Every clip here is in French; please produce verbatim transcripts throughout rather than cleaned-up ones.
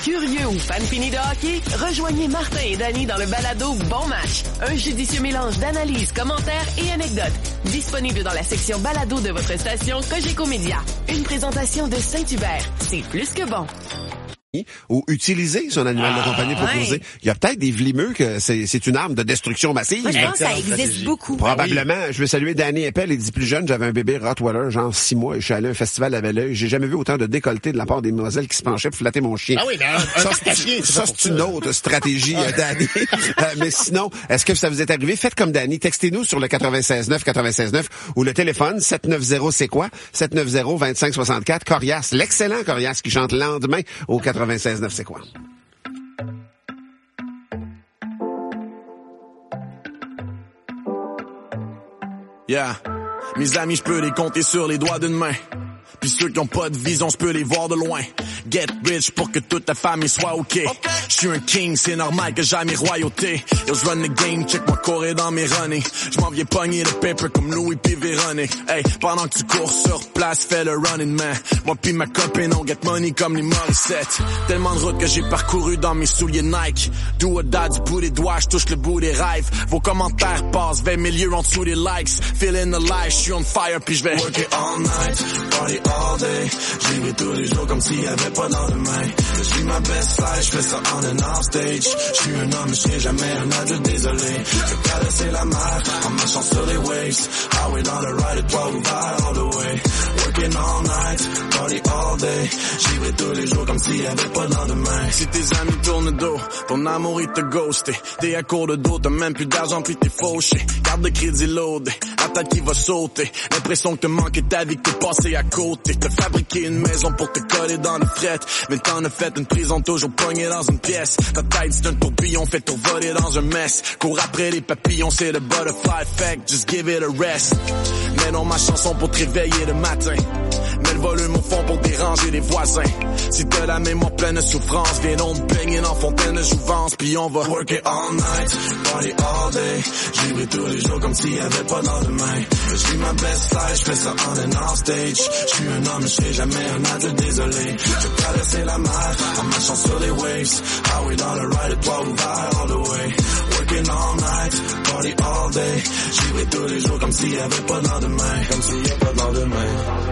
Curieux ou fan fini de hockey? Rejoignez Martin et Danny dans le balado Bon Match. Un judicieux mélange d'analyses, commentaires et anecdotes. Disponible dans la section balado de votre station Cogeco Média. Une présentation de Saint-Hubert. C'est plus que bon. Ou utiliser son animal ah, de compagnie pour ouais. causer. Il y a peut-être des vlimeux que c'est, c'est une arme de destruction massive. Moi, je pense que ça existe beaucoup. Probablement. Oui. Je veux saluer Danny Eppel. Il dit plus jeune, j'avais un bébé Rottweiler, genre six mois, et je suis allé à un festival à Belleuil. J'ai jamais vu autant de décolleté de la part des demoiselles qui se penchaient pour flatter mon chien. Ah oui, mais un, ça, un c'est, chien, ça, c'est une autre stratégie, Danny. euh, mais sinon, est-ce que ça vous est arrivé? Faites comme Danny. Textez-nous sur le quatre-vingt-seize neuf quatre-vingt-seize neuf ou le téléphone sept neuf zéro c'est quoi? sept neuf zéro vingt-cinq soixante-quatre. Corias, l'excellent Corias qui chante Lendemain au quatre-vingt-seize neuf c'est quoi? Yeah, mes amis, je peux les compter sur les doigts d'une main. Puis ceux qui ont pas de vision, je peux les voir de loin. Get rich pour que toute ta famille soit OK. Je suis un king, c'est normal que j'aille mes royautés. Yo, je run the game, check moi courir dans mes runnings. Je m'en viens pogner le paper comme Louis pis Véronique. Hey, pendant que tu cours sur place, fais le running man. Moi pis ma copine, on get money comme les Morissette. Tellement de routes que j'ai parcouru dans mes souliers Nike. Do or die du bout des doigts, je touche le bout des rêves. Vos commentaires passent vingt mille lieux en dessous des likes. Feeling the life, je suis on fire pis je vais work it all night, party all day. J'y vais tous les jours comme s'il y avait pas de lendemain. Je vis ma best life, je fais ça on and off stage. Je suis un homme, je serai jamais un adulte, désolé. Je caresser la mer en marchant sur les waves. Highway dans le ride, et toi ou ride all the way. Working all night, party all day. J'y vais tous les jours comme s'il y avait pas de lendemain. Si tes amis tournent le dos, ton amour il te ghosté. T'es à court de dos, t'as même plus d'argent puis t'es fauché. Garde le crédit loadé, la tête qui va sauter. L'impression que te manque ta vie, que t'es passé à côté. T'as fabriqué une maison pour te coller dans le fret. Mais t'en as fait une prison toujours pognée dans une pièce. Ta tête c'est un tourbillon fait tout voler dans un mess. Cours après les papillons, c'est le butterfly effect. Just give it a rest. Mais non ma chanson pour te réveiller le matin. Mets le volume au fond pour déranger les voisins. Si t'as la mémoire pleine de souffrance, viens donc te baigner dans fontaine de jouvence. Puis on va work it all night, party all day. J'y vais tous les jours comme s'il y avait pas de lendemain. Je vis ma best life, je fais ça on and off stage. Je suis un homme, je serai jamais un adulte, désolé. Je caresser la mer en marchant sur les waves. Highway dans le ride, et toi ou ride all the way. Working all night, party all day. J'y vais tous les jours comme s'il y avait pas de lendemain. Comme s'il y a pas de lendemain.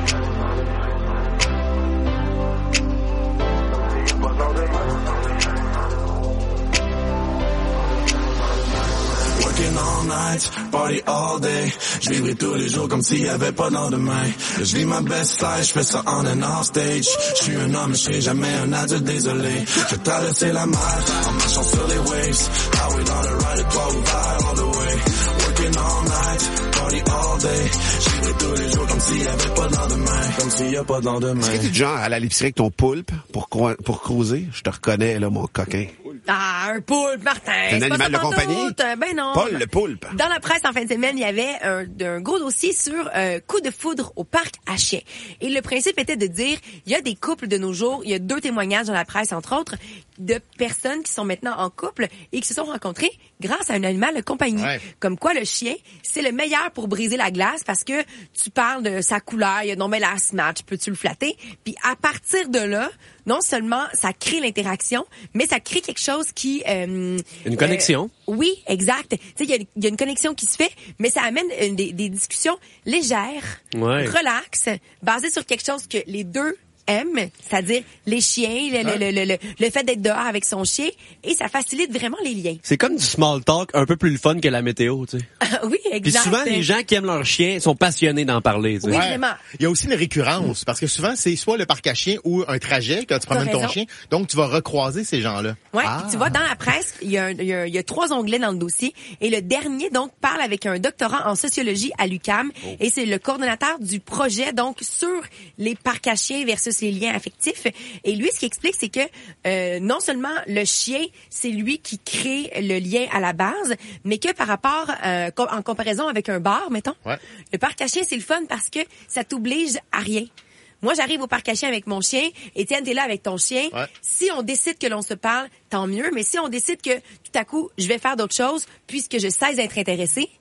Working all night, party all day. Je vivrai tous les jours comme s'il y avait pas de lendemain. Je vis ma best life, je fais ça on and off stage. Je suis un homme, je serai jamais un adulte, désolé. Je traverser la mer en marchant sur les waves. Highway dans le ride, et toi ou ride all the way. Working all night, party all day. Je vivrai tous les jours comme s'il y avait pas de lendemain. Comme s'il y a pas de lendemain. Est-ce que t'es du genre à la l'épicerie avec ton poulpe pour, croi- pour cruiser? Je te reconnais, là, mon coquin. Ah, un poulpe, Martin. C'est un c'est animal pas de compagnie? tout. Ben non. Paul le poulpe. Dans la presse en fin de semaine, il y avait un, un gros dossier sur euh, coup de foudre au parc à chiens. Et le principe était de dire, il y a des couples de nos jours, il y a deux témoignages dans la presse, entre autres, de personnes qui sont maintenant en couple et qui se sont rencontrées grâce à un animal de compagnie. Ouais. Comme quoi, le chien, c'est le meilleur pour briser la glace parce que tu parles de sa couleur, il y a non mais la match, peux-tu le flatter? Puis à partir de là, non seulement ça crée l'interaction, mais ça crée quelque chose qui... Euh, une connexion. Euh, oui, exact. Tu sais, il y a, y a une connexion qui se fait, mais ça amène une, des, des discussions légères, ouais. relaxes, basées sur quelque chose que les deux aiment, c'est-à-dire les chiens, le, hein? le, le, le, le fait d'être dehors avec son chien, et ça facilite vraiment les liens. C'est comme du small talk un peu plus le fun que la météo, tu sais. Oui, exact. Puis souvent, les gens qui aiment leur chien sont passionnés d'en parler, tu sais. Oui, ouais. vraiment. Il y a aussi une récurrence, parce que souvent, c'est soit le parc à chiens ou un trajet quand tu promènes ton chien. Donc, tu vas recroiser ces gens-là. Ouais, ah. tu vois, dans la presse, il y, a un, il, y a, il y a trois onglets dans le dossier, et le dernier, donc, parle avec un doctorat en sociologie à l'U Q A M, oh. et c'est le coordonnateur du projet, donc, sur les parcs à chiens versus les liens affectifs. Et lui, ce qu'il explique, c'est que euh, non seulement le chien, c'est lui qui crée le lien à la base, mais que par rapport, euh, en comparaison avec un bar, mettons, ouais. le parc à chiens, c'est le fun parce que ça t'oblige à rien. Moi, j'arrive au parc à chiens avec mon chien. Étienne, t'es là avec ton chien. Ouais. Si on décide que l'on se parle, tant mieux. Mais si on décide que tout à coup, je vais faire d'autres choses, puisque je sais être intéressé,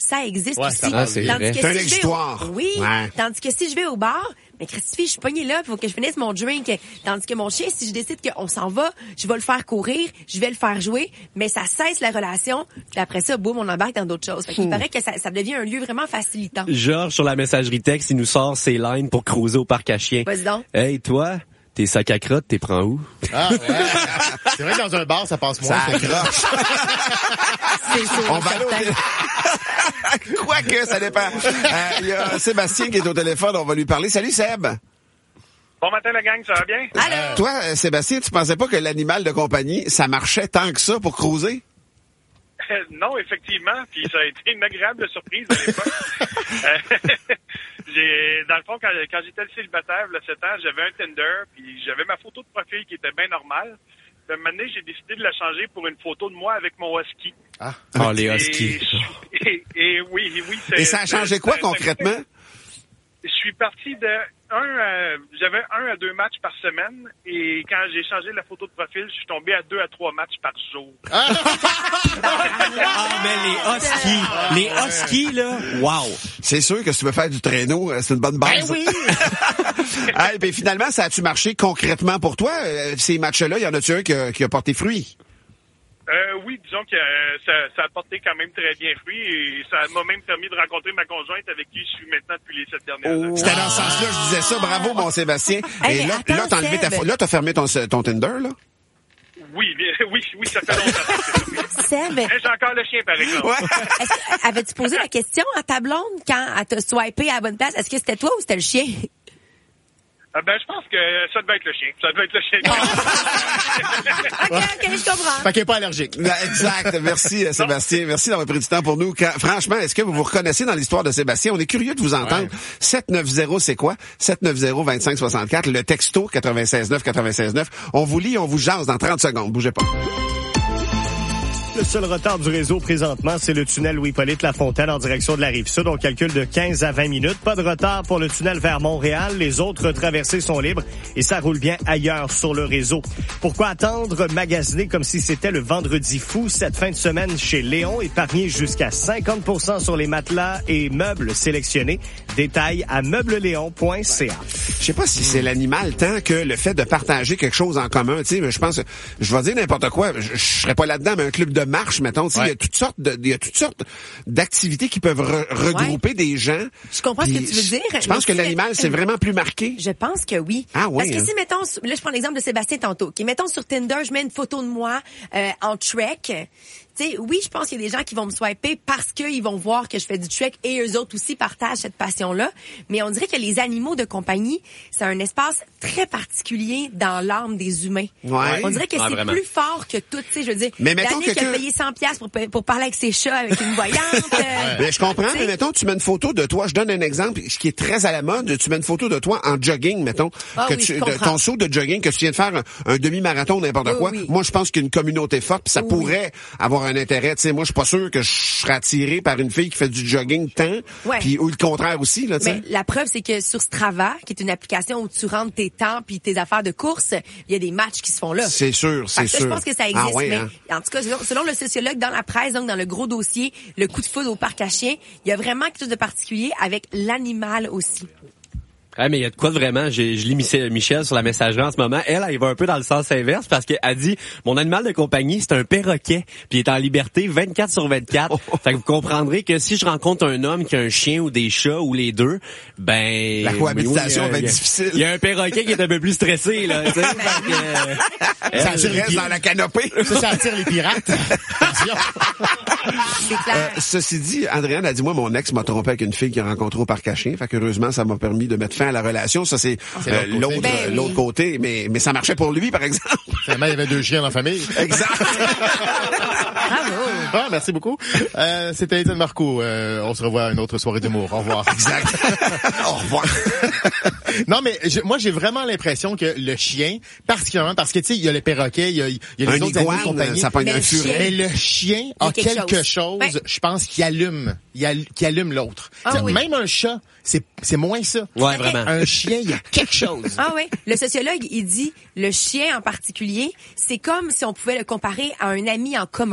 ça existe Ouais, aussi. ça va, c'est Tandis vrai. que C'est une si je vais histoire. au- Oui. Ouais. Tandis que si je vais au bar, mais Christy, je suis pognée là, il faut que je finisse mon drink. Tandis que mon chien, si je décide qu'on s'en va, je vais le faire courir, je vais le faire jouer, mais ça cesse la relation. Puis après ça, boum, on embarque dans d'autres choses. Fait qu'il paraît que ça, ça devient un lieu vraiment facilitant. Georges, sur la messagerie texte, il nous sort ses lines pour cruiser au parc à chiens. Vas-y donc. Hey, toi, tes sacs à crottes, t'es prends où? Ah, ouais. C'est vrai que dans un bar, ça passe moins. Ça c'est- accroche. C'est sûr, On va aller au certain. télé- Quoique, ça dépend. Euh, Il y a Sébastien qui est au téléphone, on va lui parler. Salut Seb. Bon matin, la gang, ça va bien? Allô? Toi, euh, Sébastien, tu pensais pas que l'animal de compagnie, ça marchait tant que ça pour cruiser? Euh, non, effectivement, puis ça a été une agréable surprise à l'époque. Euh, j'ai, dans le fond, quand, quand j'étais célibataire, il y a sept ans, j'avais un Tinder, puis j'avais ma photo de profil qui était bien normale. Puis, un moment donné, j'ai décidé de la changer pour une photo de moi avec mon husky. Ah. Oh, les Et, huskies. et, et oui, oui. c'est- Et ça a changé c'est- quoi c'est- concrètement? Je suis parti de un, à- j'avais un à deux matchs par semaine, et quand j'ai changé la photo de profil, je suis tombé à deux à trois matchs par jour. Ah, mais les huskies, les huskies, là, wow. C'est sûr que si tu veux faire du traîneau, euh, c'est une bonne base. Ben oui! Hey, puis finalement, ça a-tu marché concrètement pour toi? Euh, Ces matchs-là, y en a-tu un qui a, qui a porté fruit? Euh, oui, disons que euh, ça, ça a porté quand même très bien fruit, et ça m'a même permis de rencontrer ma conjointe avec qui je suis maintenant depuis les sept dernières années. C'était dans ce sens-là, je disais ça. Bravo, mon Sébastien. Hey, Et mais là, attends, là, t'as enlevé ta, Seb. pho- là, t'as fermé ton, ton Tinder, là? Oui, bien- oui, oui, ça fait longtemps. Seb, Mais j'ai encore le chien, par exemple. Ouais. est-ce que- avais-tu posé la question à ta blonde quand elle t'a swipé à la bonne place? Est-ce que c'était toi ou c'était le chien? Ah ben, je pense que ça devait être le chien. Ça devait être le chien. OK, OK, je comprends. Fait qu'elle est pas allergique. Ben, exact. Merci, euh, Sébastien. Merci d'avoir pris du temps pour nous. Quand- franchement, est-ce que vous vous reconnaissez dans l'histoire de Sébastien? On est curieux de vous entendre. sept neuf zéro, c'est quoi? sept neuf zéro, deux cinq six quatre. Le texto quatre-vingt-seize neuf quatre-vingt-seize neuf. On vous lit, on vous jase dans trente secondes. Bougez pas. Le seul retard du réseau présentement, c'est le tunnel Louis-Hippolyte Lafontaine en direction de la Rive-Sud. On calcule de quinze à vingt minutes. Pas de retard pour le tunnel vers Montréal. Les autres traversées sont libres et ça roule bien ailleurs sur le réseau. Pourquoi attendre magasiner comme si c'était le vendredi fou cette fin de semaine chez Léon? Épargné jusqu'à cinquante pour cent sur les matelas et meubles sélectionnés. Détails à meublesléon point c a. Je sais pas si c'est l'animal tant que le fait de partager quelque chose en commun. Tu sais, mais je pense, je vais dire n'importe quoi. Je, je serais pas là-dedans, mais un club de marche, mettons. Tu sais, il Ouais. y a toutes sortes de, il y a toutes sortes d'activités qui peuvent re- regrouper des gens. Je comprends ce que Puis tu veux dire. Je pense Mais que si- l'animal, c'est vraiment plus marqué. Je pense que oui. Ah oui, Parce que hein. si, mettons, sur- là, je prends l'exemple de Sébastien tantôt. Qui mettons sur Tinder, je mets une photo de moi euh, en trek. Tu sais, oui, je pense qu'il y a des gens qui vont me swiper parce qu'ils vont voir que je fais du trek et eux autres aussi partagent cette passion-là. Mais on dirait que les animaux de compagnie, c'est un espace très particulier dans l'âme des humains. Ouais. On dirait que Ouais, c'est vraiment. plus fort que tout, tu sais, je veux dire. Mais mettons Danick quelqu'un- a payé cent piastres pour, pa- pour parler avec ses chats avec une voyante. euh, Mais je comprends, tu sais. mais mettons, tu mets une photo de toi. Je donne un exemple, ce qui est très à la mode. Tu mets une photo de toi en jogging, mettons. Ah que oui, tu, je de, comprends. ton saut de jogging, que tu viens de faire un, un demi-marathon, n'importe Oui, quoi. oui. Moi, je pense qu'il y a une communauté forte, puis ça Oui. pourrait avoir un intérêt. Tu sais, moi, je suis pas sûr que je serais attiré par une fille qui fait du jogging tant, Ouais. puis ou le contraire aussi, là, tu sais. Mais la preuve, c'est que sur Strava, qui est une application où tu rentres tes temps puis tes affaires de course, il y a des matchs qui se font là. C'est sûr, Fait c'est que ça, sûr. je pense que ça existe, Ah ouais, mais hein? en tout cas, selon, selon le sociologue dans la presse, donc dans le gros dossier, le coup de foudre au parc à chiens, il y a vraiment quelque chose de particulier avec l'animal aussi. Ouais, mais il y a de quoi de vraiment, j'ai- je lis Michel Michel sur la messagerie en ce moment. Elle, elle va un peu dans le sens inverse parce qu'elle dit, mon animal de compagnie, c'est un perroquet, puis il est en liberté vingt-quatre sur vingt-quatre. Fait que vous comprendrez que si je rencontre un homme qui a un chien ou des chats ou les deux, ben... La cohabitation oui, va être il y a- difficile. Il y a un perroquet qui est un peu plus stressé, là, tu sais. Fait que, euh, Ça elle, tu restes dans la canopée. Ça, ça attire les pirates. Attention. C'est clair. Euh, ceci dit, Andréane a dit, moi, mon ex m'a trompé avec une fille qu'il a rencontrée au parc à chiens. Fait qu'heureusement, ça m'a permis de mettre fin à la relation. Ça, c'est C'est euh, l'autre côté. l'autre Ben euh, oui. l'autre côté. Mais, mais ça marchait pour lui, par exemple. Finalement, il y avait deux chiens dans la famille. Exact. Bravo. Ah, merci beaucoup. Euh, c'était Étienne Marcoux. Euh, on se revoit à une autre soirée d'humour. Au revoir. Exact. Au revoir. Non, mais je- moi, j'ai vraiment l'impression que le chien, particulièrement parce que, tu sais, il y a le perroquet, il y a, il y a les Un autres animaux de iguane, compagnie. ça pogne Mais un le furet. chien- Mais le chien Il y a a quelque quelque chose. chose, Ouais. je pense, qui allume, il al- qui allume l'autre. Ah Tu sais, oui. Même un chat, c'est c'est moins ça. Ouais, vraiment. Un chien, il y a quelque chose. Ah oui, le sociologue, il dit, le chien en particulier, c'est comme si on pouvait le comparer à un ami en commun.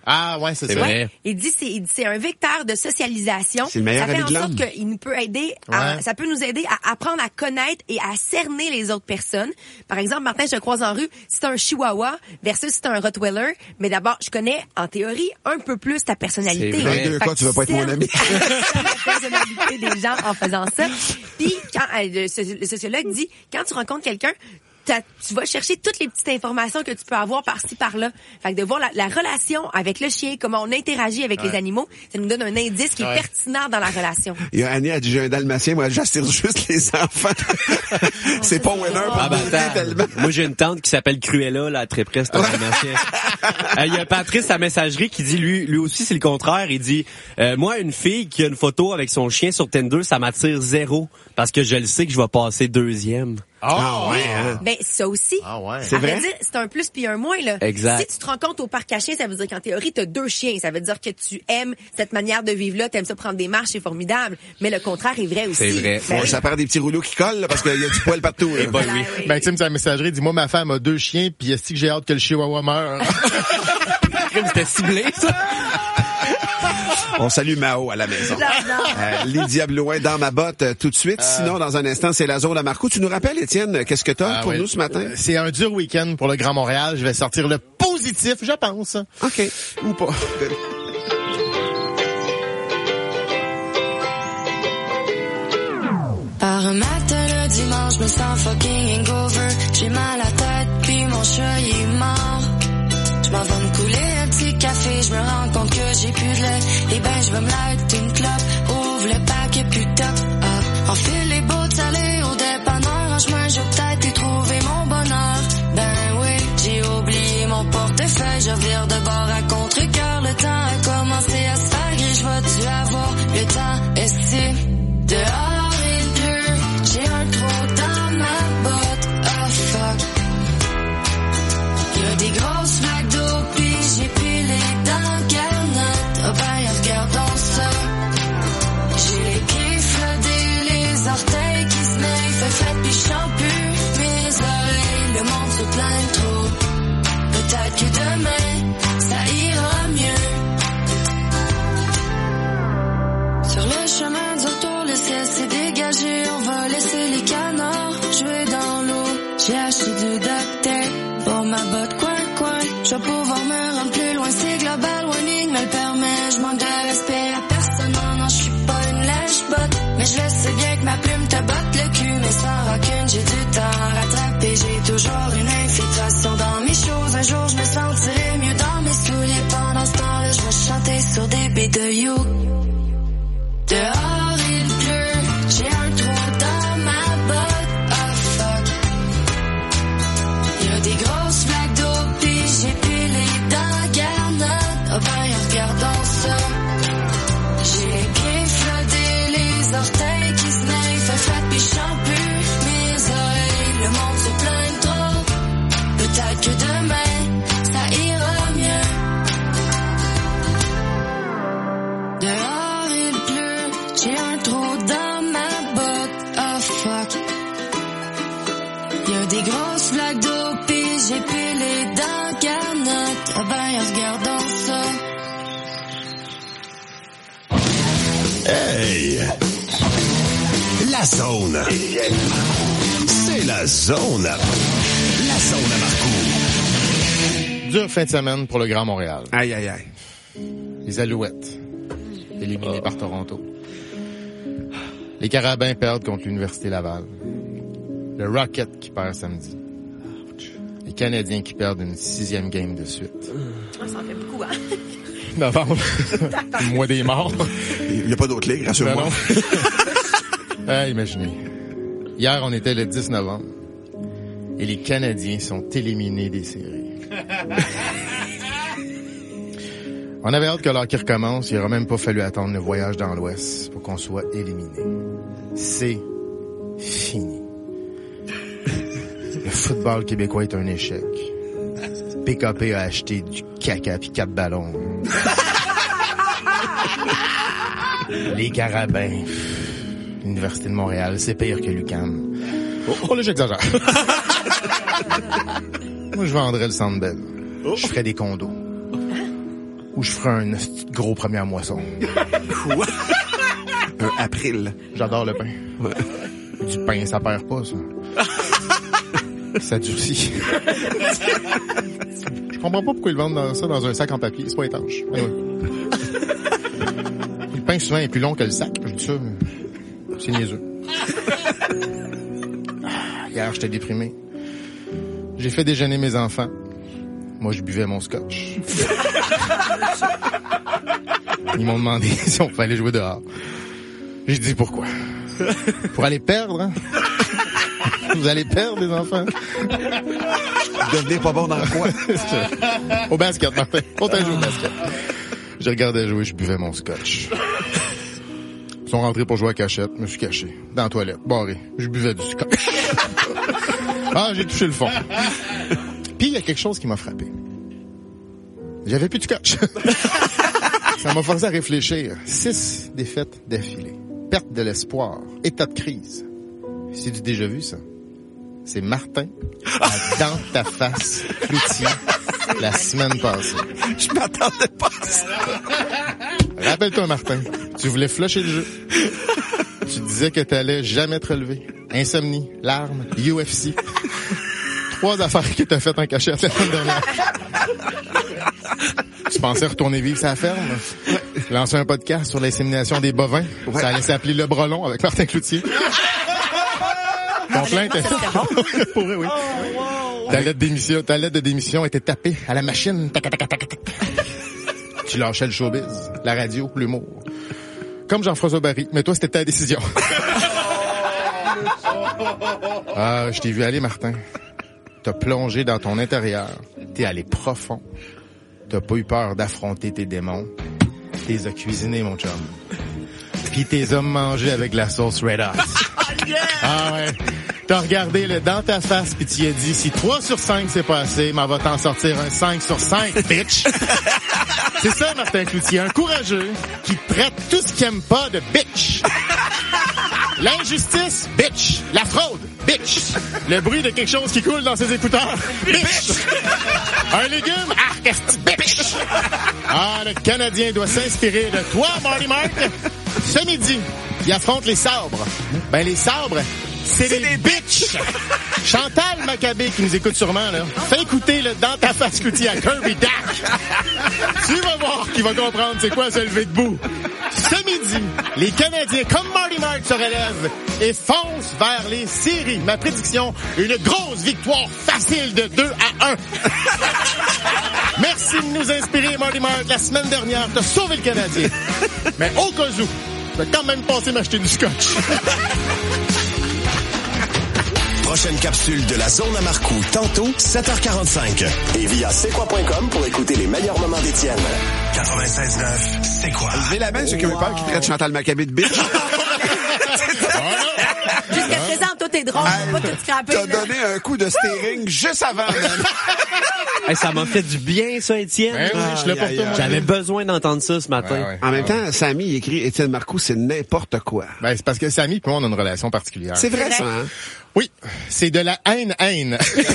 Ah ouais, c'est, C'est ça. vrai. Il dit c'est il dit c'est un vecteur de socialisation. C'est le meilleur ça fait ami de en sorte l'homme. qu'il nous peut aider à, Ouais. ça peut nous aider à apprendre à connaître et à cerner les autres personnes. Par exemple, Martin, je te croise en rue, si t'es un chihuahua versus si t'es un Rottweiler, mais d'abord, je connais en théorie un peu plus ta personnalité. C'est vrai. Dans les deux Fait cas, que tu veux pas être mon cernes ami. la personnalité des gens en faisant ça. Puis quand euh, le, soci- le sociologue dit quand tu rencontres quelqu'un, t'as- tu vas chercher toutes les petites informations que tu peux avoir par-ci, par-là. Fait que de voir la, la relation avec le chien, comment on interagit avec les animaux, ça nous donne un indice qui est Ouais. pertinent dans la relation. Il y a Annie a dit, j'ai un dalmatien, moi, j'assure juste les enfants. C'est pas winner pour Ah, ben, beauté attends. tellement. Moi, j'ai une tante qui s'appelle Cruella, là, très près, c'est un dalmatien. Euh, Il y a Patrice à messagerie qui dit, lui, lui aussi, c'est le contraire. Il dit, euh, moi, une fille qui a une photo avec son chien sur Tinder, ça m'attire zéro parce que je le sais que je vais passer deuxième. Ah ouais, hein? Ben ça aussi. Ah ouais. C'est À vrai vrai? dire, c'est un plus puis un moins là. Exact. Si tu te rends compte au parc à chiens, ça veut dire qu'en théorie, tu as deux chiens. Ça veut dire que tu aimes cette manière de vivre là, tu aimes ça prendre des marches, c'est formidable. Mais le contraire est vrai aussi. C'est vrai. Ben Bon, oui. ça perd des petits rouleaux qui collent, là, parce qu'il y a du poil partout. là. ben oui. Ah oui. Maxime, c'est la messagerie, dit, moi, ma femme a deux chiens, puis est-ce que j'ai hâte que le chihuahua meure? C'était ciblé, ça. On salue Mao à la maison. J'adore. Euh, Lydia Blouin dans ma botte euh, tout de suite. Sinon, dans un instant, c'est la zone à Marco. Tu nous rappelles, Étienne, qu'est-ce que t'as Ah pour ouais. nous ce matin? Euh, C'est un dur week-end pour le Grand Montréal. Je vais sortir le positif, je pense. OK. Ou pas. Par un matin le dimanche, je me sens fucking hangover. J'ai mal à la tête, puis mon chat il est mort. Je m'en vais me couler un petit café, je me rends compte que j'ai plus de lait. Et ben je vais me light une clope, ouvre le paquet plus top. Ah, enfile les bottes salées au dépanneur. En chemin, je vais peut-être y trouver mon bonheur. Ben oui, j'ai oublié mon portefeuille. Je vire de bord à contre-cœur. Le temps a commencé à se faire gris. Je vais-tu avoir le temps? Est-ce dehors il pleut? J'ai un trou dans ma botte. Oh fuck. Y'a des grosses flaques d'eau, pis j'ai pilé dans le garnotte. Oh ben, regardons ça. J'ai les pieds flottés, les orteils qui se mêlent. Fait fête pis j'chante plus mes oreilles. Le monde se plaint trop. Peut-être que demain, ça ira mieux. Sur le chemin du retour, le ciel s'est dégagé. On va laisser les canards jouer dans l'eau. J'ai acheté du duct tape pour ma botte coin-coin. Je vais pouvoir me rendre plus loin. C'est global warning me le permet. Je manque de respect à personne. Non, non, je suis pas une lèche-botte. Mais je le sais bien que ma plume te botte le cul. Mais sans rancune, j'ai du temps à rattraper. J'ai toujours une infiltration dans mes choses. Un jour, je me sentirai mieux dans mes souliers. Pendant ce temps-là, je vais chanter sur des beats de You. Dehors il pleut, j'ai un trou dans ma botte, oh fuck. Y'a des grosses flaques d'eau, pis j'ai pilé dans la garnotte. Oh ben, regardons ça. J'ai les pieds flottés, les orteils qui se mêlent. Fait fête pis j'chante plus mes oreilles. Le monde se plaint trop. Peut-être que demain, ça ira mieux. Dehors il pleut, j'ai un trou dans ma botte, oh fuck. Y'a des grosses flaques d'eau, pis j'ai pilé dans la garnotte. Ah ben, regardons ça. Hey! La zone. C'est la zone. La zone à Marco. Dure fin de semaine pour le Grand Montréal. Aïe, aïe, aïe. Les Alouettes, éliminés par Toronto. Les Carabins perdent contre l'Université Laval. Le Rocket qui perd samedi. Les Canadiens qui perdent une sixième game de suite. Ça en fait beaucoup, hein? Novembre. Le mois des morts. Il n'y a pas d'autre ligue, rassure-moi. Ben non. Ah, imaginez. Hier, on était le dix novembre. Et les Canadiens sont éliminés des séries. On avait hâte que l'hockey recommence. Il n'aurait même pas fallu attendre le voyage dans l'Ouest pour qu'on soit éliminés. C'est fini. Le football québécois est un échec. P K P a acheté du caca pis quatre ballons. Les Carabins. L'Université de Montréal, c'est pire que l'U Q A M. Oh, oh là, j'exagère. Moi, je vendrais le Centre Bell. Je ferais des condos. Ou je ferai un gros premier moisson. Quoi? Un april. J'adore le pain. Ouais. Du pain, ça perd pas, ça. Ça durcit. Je comprends pas pourquoi ils vendent dans ça dans un sac en papier. C'est pas étanche. Ouais. Le pain, souvent, est plus long que le sac. Je dis ça, mais c'est niaiseux. Hier, j'étais déprimé. J'ai fait déjeuner mes enfants. Moi, je buvais mon scotch. Ils m'ont demandé si on pouvait aller jouer dehors. J'ai dit pourquoi. Pour aller perdre, hein? Vous allez perdre, les enfants. Devenez pas bon dans quoi? Au basket, Martin. On t'a joué au basket. Je regardais jouer, je buvais mon scotch. Ils sont rentrés pour jouer à cachette. Je me suis caché. Dans la toilette. Barré. Je buvais du scotch. Ah, j'ai touché le fond. Puis, il y a quelque chose qui m'a frappé. J'avais plus de scotch. Ça m'a forcé à réfléchir. Six défaites d'affilée. Perte de l'espoir. État de crise. C'est du déjà vu, ça. C'est Martin à Dans ta face, Cloutier, la semaine passée. Je m'attendais pas à ça. Rappelle-toi, Martin, tu voulais flusher le jeu. Tu disais que t'allais jamais te relever. Insomnie, larmes, U F C. Trois affaires que t'as faites en cachette la semaine dernière. Tu pensais retourner vivre sa ferme? Lancer un podcast sur l'insémination des bovins? Ouais. Ça allait s'appeler Le Brelon avec Martin Cloutier. Ton plein était... Pour vrai, oui. Ta lettre d'émission, ta lettre de démission était tapée à la machine. Tac, tac, tac, tac, tac. Tu lâchais le showbiz, la radio, l'humour. Comme Jean-François Barry, mais toi, c'était ta décision. Ah, je t'ai vu aller, Martin. T'as plongé dans ton intérieur. T'es allé profond. T'as pas eu peur d'affronter tes démons. T'es as cuisiné, mon chum. Puis t'es as mangé avec la sauce Red Hot. Ah ouais. T'as regardé le dans ta face pis tu as dit, si trois sur cinq c'est pas assez, m'en va t'en sortir un cinq sur cinq, bitch. C'est ça, Martin Cloutier, un courageux qui traite tout ce qu'il aime pas de bitch. L'injustice, bitch. La fraude, bitch. Le bruit de quelque chose qui coule dans ses écouteurs, bitch. Un légume, arc, bitch. Ah, le Canadien doit s'inspirer de toi, Marty Mark. Ce midi, il affronte les sabres. Ben, les sabres, c'est, c'est des, des bitches. Chantal Maccabé, qui nous écoute sûrement, là, fais écouter le Dans ta face Cloutier à Kirby Dack. Tu vas voir qu'il va comprendre c'est quoi se lever debout. Ce midi, les Canadiens, comme Marty Mark, se relèvent et foncent vers les séries. Ma prédiction, une grosse victoire facile de deux à un. Merci de nous inspirer, Marty Mark. La semaine dernière, t'as sauvé le Canadien. Mais au cas où, je vais quand même passer m'acheter du scotch. Prochaine capsule de la zone à Marcoux, tantôt, sept heures quarante-cinq. Et via c'est quoi point com pour écouter les meilleurs moments d'Étienne. quatre-vingt-seize neuf, c'est quoi? Levez la main, ceux qui ont eu peur qui traitent Chantal Maccabé de bitch. Jusqu'à présent, tout est drôle, hey, pas tout scraper. T'as donné un coup de steering juste avant. Hey, ça m'a fait du bien, ça, Étienne. Ben oui, je l'ai pour toi. J'avais besoin d'entendre ça ce matin. Ouais, ouais. En même temps, Samy, il écrit Étienne Marcoux, c'est n'importe quoi. Ben, c'est parce que Samy et moi, on a une relation particulière. C'est vrai, ça, hein? Oui. C'est de la haine-haine.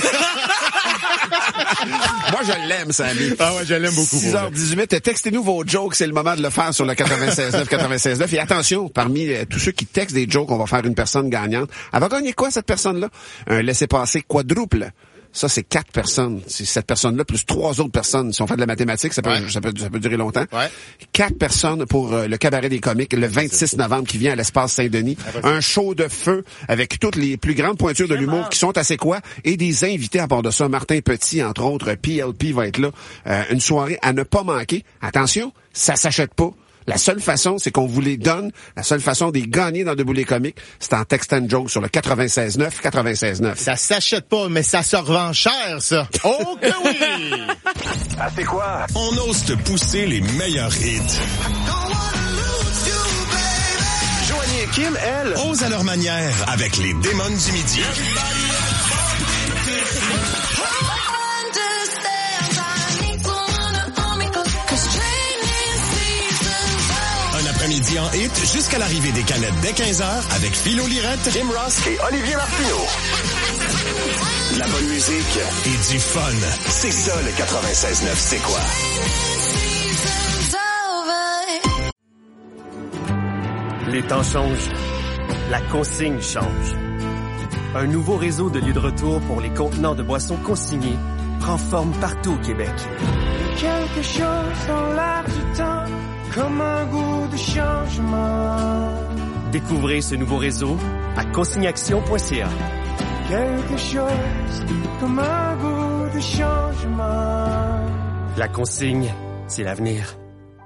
Moi, je l'aime, Samy. Ah ouais, je l'aime beaucoup. six heures dix-huit, textez-nous vos jokes, c'est le moment de le faire sur le quatre-vingt-seize neuf, quatre-vingt-seize neuf. Et attention, parmi euh, tous ceux qui textent des jokes, on va faire une personne gagnante. Elle va gagner quoi, cette personne-là? Un laissez-passer quadruple. Ça, c'est quatre personnes. C'est cette personne-là plus trois autres personnes. Si on fait de la mathématique, ça peut, ouais. ça peut, ça peut durer longtemps. Ouais. Quatre personnes pour euh, le Cabaret des comiques le vingt-six novembre qui vient à l'Espace Saint-Denis. Ah, un show de feu avec toutes les plus grandes pointures de l'humour qui sont à C'est quoi et des invités à part de ça. Martin Petit, entre autres. P L P va être là. Euh, une soirée à ne pas manquer. Attention, ça s'achète pas. La seule façon, c'est qu'on vous les donne. La seule façon de gagner dans Debout les comiques, c'est en textant joke sur le quatre-vingt-seize neuf, quatre-vingt-seize neuf. Ça s'achète pas, mais ça se revend cher, ça. Oh que oui! Ah, c'est quoi? On ose te pousser les meilleurs hits. Joanie et Kim, elles, osent à leur manière avec les démons du midi. Midi en hit jusqu'à l'arrivée des canettes dès quinze heures avec Philo Lirette, Kim Ross et Olivier Martineau. La bonne musique et du fun. C'est ça le quatre-vingt-seize neuf, c'est quoi? Les temps changent. La consigne change. Un nouveau réseau de lieux de retour pour les contenants de boissons consignés prend forme partout au Québec. Quelque chose dans l'air du temps, comme un goût de changement. Découvrez ce nouveau réseau à consignaction point c a. Quelque chose comme un goût de changement. La consigne, c'est l'avenir.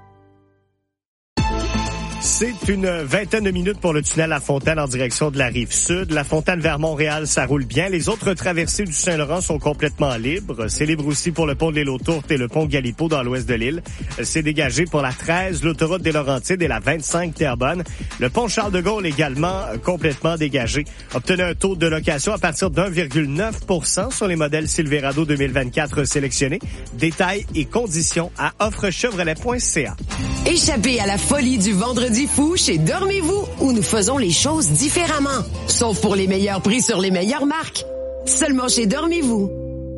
C'est une vingtaine de minutes pour le tunnel La Fontaine en direction de la Rive-Sud. La Fontaine vers Montréal, ça roule bien. Les autres traversées du Saint-Laurent sont complètement libres. C'est libre aussi pour le pont de l'île aux Tourtes et le pont Galipo dans l'ouest de l'île. C'est dégagé pour la treize, l'autoroute des Laurentides et la vingt-cinq Terrebonne. Le pont Charles de Gaulle également complètement dégagé. Obtenez un taux de location à partir d'un virgule neuf pour cent sur les modèles Silverado deux mille vingt-quatre sélectionnés. Détails et conditions à offre chevrolet point c a. Échappez à la folie du vendredi fou chez Dormez-vous, où nous faisons les choses différemment. Sauf pour les meilleurs prix sur les meilleures marques. Seulement chez Dormez-vous.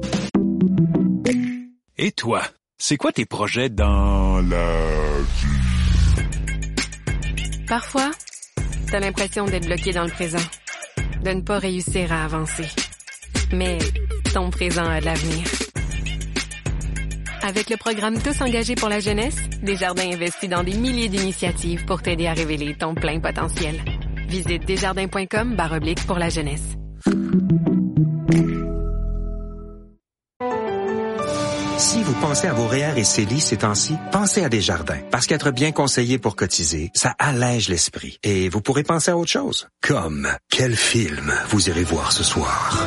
Et toi, c'est quoi tes projets dans la vie? Parfois, t'as l'impression d'être bloqué dans le présent, de ne pas réussir à avancer. Mais ton présent a de l'avenir. Avec le programme Tous engagés pour la jeunesse, Desjardins investit dans des milliers d'initiatives pour t'aider à révéler ton plein potentiel. Visite desjardins point com barre oblique pour la jeunesse. Si vous pensez à vos R E E R et C E L I ces temps-ci, pensez à Desjardins. Parce qu'être bien conseillé pour cotiser, ça allège l'esprit. Et vous pourrez penser à autre chose. Comme, quel film vous irez voir ce soir?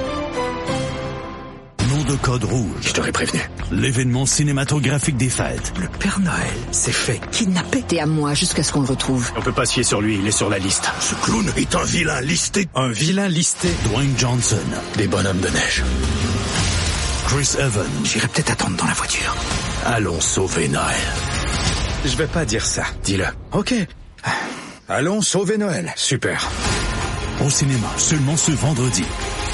De code rouge. Je t'aurais prévenu. L'événement cinématographique des fêtes. Le Père Noël s'est fait kidnapper. T'es à moi jusqu'à ce qu'on le retrouve. On peut pas se fier sur lui, il est sur la liste. Ce clown est un vilain listé. Un vilain listé. Dwayne Johnson. Des bonhommes de neige. Chris Evans. J'irai peut-être attendre dans la voiture. Allons sauver Noël. Je vais pas dire ça. Dis-le. OK. Allons sauver Noël. Super. Au cinéma, seulement ce vendredi.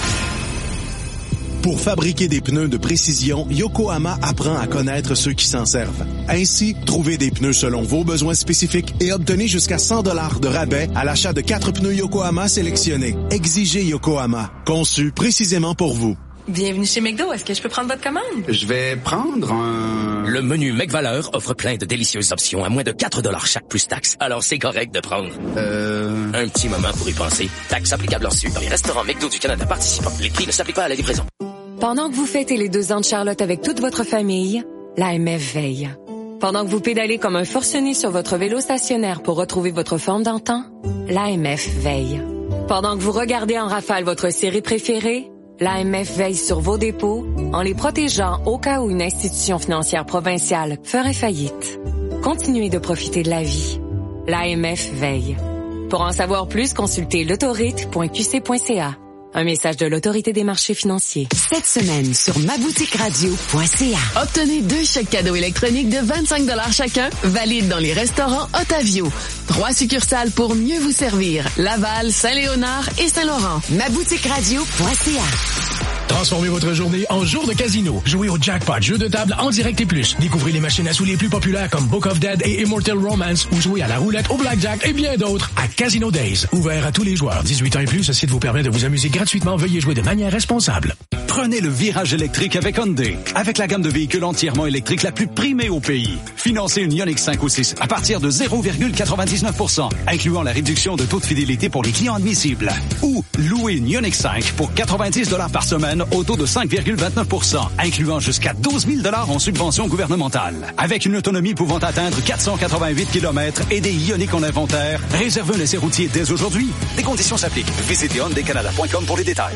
Pour fabriquer des pneus de précision, Yokohama apprend à connaître ceux qui s'en servent. Ainsi, trouvez des pneus selon vos besoins spécifiques et obtenez jusqu'à cent dollars de rabais à l'achat de quatre pneus Yokohama sélectionnés. Exigez Yokohama, conçu précisément pour vous. Bienvenue chez McDo. Est-ce que je peux prendre votre commande? Je vais prendre un... Le menu McValeur offre plein de délicieuses options à moins de quatre dollars chaque plus taxes. Alors c'est correct de prendre... Euh... Un petit moment pour y penser. Taxes applicables ensuite dans les restaurants McDo du Canada participants. Les prix ne s'appliquent pas à la livraison. Pendant que vous fêtez les deux ans de Charlotte avec toute votre famille, l'A M F veille. Pendant que vous pédalez comme un forcené sur votre vélo stationnaire pour retrouver votre forme d'antan, l'A M F veille. Pendant que vous regardez en rafale votre série préférée, l'A M F veille sur vos dépôts en les protégeant au cas où une institution financière provinciale ferait faillite. Continuez de profiter de la vie. L'A M F veille. Pour en savoir plus, consultez l'autorite point q c point c a. Un message de l'Autorité des marchés financiers. Cette semaine, sur ma boutique radio point c a. Obtenez deux chèques cadeaux électroniques de vingt-cinq dollars chacun, valides dans les restaurants Otavio. Trois succursales pour mieux vous servir. Laval, Saint-Léonard et Saint-Laurent. ma boutique radio point c a. Transformez votre journée en jour de casino. Jouez au Jackpot, jeu de table en direct et plus. Découvrez les machines à sous les plus populaires comme Book of Dead et Immortal Romance ou jouez à la roulette, au blackjack et bien d'autres à Casino Days. Ouvert à tous les joueurs. dix-huit ans et plus, ce site vous permet de vous amuser gratuitement. Veuillez jouer de manière responsable. Prenez le virage électrique avec Hyundai. Avec la gamme de véhicules entièrement électriques la plus primée au pays. Financez une Ioniq cinq ou six à partir de zéro virgule quatre-vingt-dix-neuf pour cent, incluant la réduction de taux de fidélité pour les clients admissibles. Ou louez une Ioniq cinq pour quatre-vingt-dix dollars par semaine au taux de cinq virgule vingt-neuf pour cent, incluant jusqu'à douze mille dollars en subvention gouvernementale. Avec une autonomie pouvant atteindre quatre cent quatre-vingt-huit kilomètres et des Ioniq en inventaire, réservez un essai routier dès aujourd'hui. Des conditions s'appliquent. Visitez hyundai canada point com pour les détails.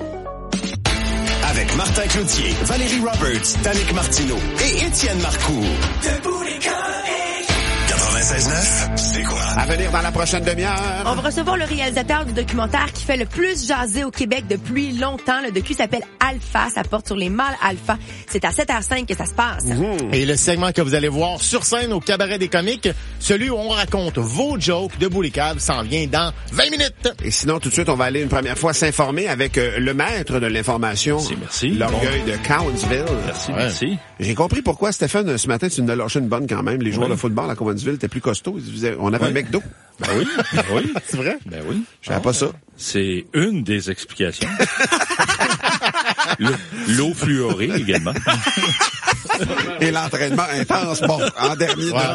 Avec Martin Cloutier, Valérie Roberts, Danick Martineau et Étienne Marcoux. Debout les quatre-vingt-seize neuf, c'est quoi? À venir dans la prochaine demi-heure. On va recevoir le réalisateur du documentaire qui fait le plus jaser au Québec depuis longtemps. Le docu s'appelle Alpha. Ça porte sur les mâles alpha. C'est à sept heures cinq que ça se passe. Mmh. Et le segment que vous allez voir sur scène au Cabaret des comiques, celui où on raconte vos jokes de Boulicave, s'en vient dans vingt minutes. Et sinon, tout de suite, on va aller une première fois s'informer avec euh, le maître de l'information. Merci, merci. L'orgueil bon. de Cowansville. Merci, ouais. merci. J'ai compris pourquoi, Stéphane, ce matin, tu nous as lâché une bonne quand même. Les joueurs ouais. de football à Cowansville, t'es c'était plus costaud. On avait ouais. un McDo. Ben oui, ben oui. C'est vrai? Ben oui. Je savais pas ça. C'est une des explications. L'eau fluorée également. Et l'entraînement intense. Bon, en dernier. Ouais,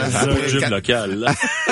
de gym local.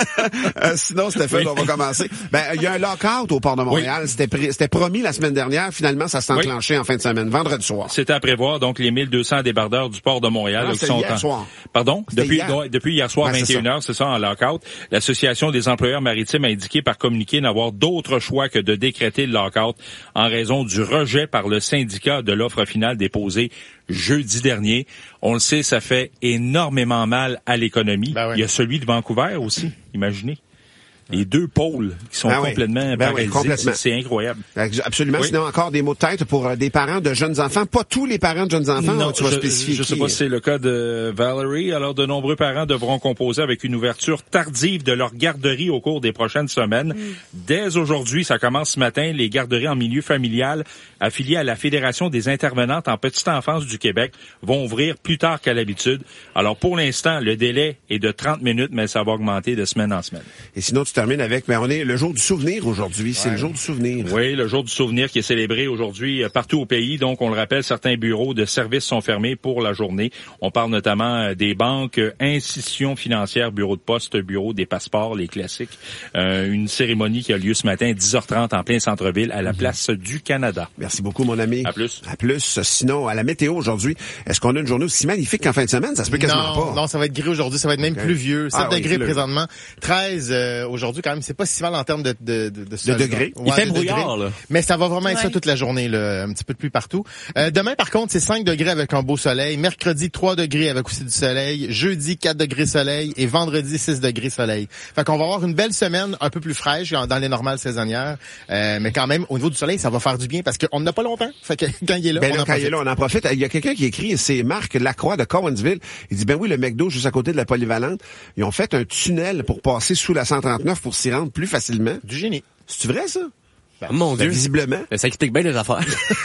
euh, sinon, Stéphane, oui. on va commencer. Ben, il y a un lock-out au Port de Montréal. Oui. C'était, pr- c'était promis la semaine dernière. Finalement, ça s'est enclenché oui. en fin de semaine, vendredi soir. C'était à prévoir. Donc, les mille deux cents débardeurs du Port de Montréal. Ah, qui c'était sont hier en... soir. Pardon? Depuis, hier. ouais, depuis hier soir, ouais, vingt et une heures, c'est ça, en lock-out. L'Association des employeurs maritimes a indiqué par communiqué n'avoir d'autre choix que de décréter le lock-out en raison du rejet par le syndicat de l'offre finale déposée jeudi dernier. On le sait, ça fait énormément mal à l'économie. Ben oui. Il y a celui de Vancouver aussi, imaginez. Les deux pôles qui sont ben complètement oui. ben paralysés, oui, complètement. C'est, c'est incroyable. Absolument. Oui. Sinon, encore des mots de tête pour euh, des parents de jeunes enfants. Pas tous les parents de jeunes enfants, non, tu vas je, spécifier. Je sais pas si c'est le cas de Valerie. Alors, de nombreux parents devront composer avec une ouverture tardive de leur garderie au cours des prochaines semaines. Mm. Dès aujourd'hui, ça commence ce matin, les garderies en milieu familial affiliées à la Fédération des intervenantes en petite enfance du Québec vont ouvrir plus tard qu'à l'habitude. Alors, pour l'instant, le délai est de trente minutes, mais ça va augmenter de semaine en semaine. Et sinon, tu termines avec, ben, on est le jour du souvenir aujourd'hui. Ouais. C'est le jour du souvenir. Oui, le jour du souvenir qui est célébré aujourd'hui partout au pays. Donc, on le rappelle, certains bureaux de services sont fermés pour la journée. On parle notamment des banques, institutions financières, bureaux de poste, bureaux des passeports, les classiques. Euh, une cérémonie qui a lieu ce matin, dix heures trente, en plein centre-ville, à la place du Canada. Merci beaucoup, mon ami. À plus. À plus. Sinon, à la météo aujourd'hui, est-ce qu'on a une journée aussi magnifique qu'en fin de semaine? Ça se peut quasiment non, pas. Non, ça va être gris aujourd'hui. Ça va être même okay. pluvieux. sept ah, degrés oui, présentement. treize euh, aujourd'hui, quand même. C'est pas si mal en termes de de, de, de, de degrés. Ouais, Il fait de brouillard, degrés. là. Mais ça va vraiment être ouais. ça toute la journée, là, un petit peu de pluie partout. Euh, demain, par contre, c'est cinq degrés avec un beau soleil. Mercredi, trois degrés avec aussi du soleil. Jeudi, quatre degrés soleil. Et vendredi, six degrés soleil. Fait qu'on va avoir une belle semaine un peu plus fraîche dans les normales saisonnières. Euh, mais quand même, au niveau du soleil, ça va faire du bien parce qu'on n'a pas longtemps. Fait que quand il est là, ben on là, en quand profite. il est là, on en profite. Il y a quelqu'un qui écrit, c'est Marc Lacroix de Cowansville. Il dit, ben oui, le McDo, juste à côté de la polyvalente, ils ont fait un tunnel pour passer sous la cent trente-neuf pour s'y rendre plus facilement. Du génie. C'est vrai, ça? Ben, mon ben, Dieu. Visiblement. Ben, ça explique bien les affaires.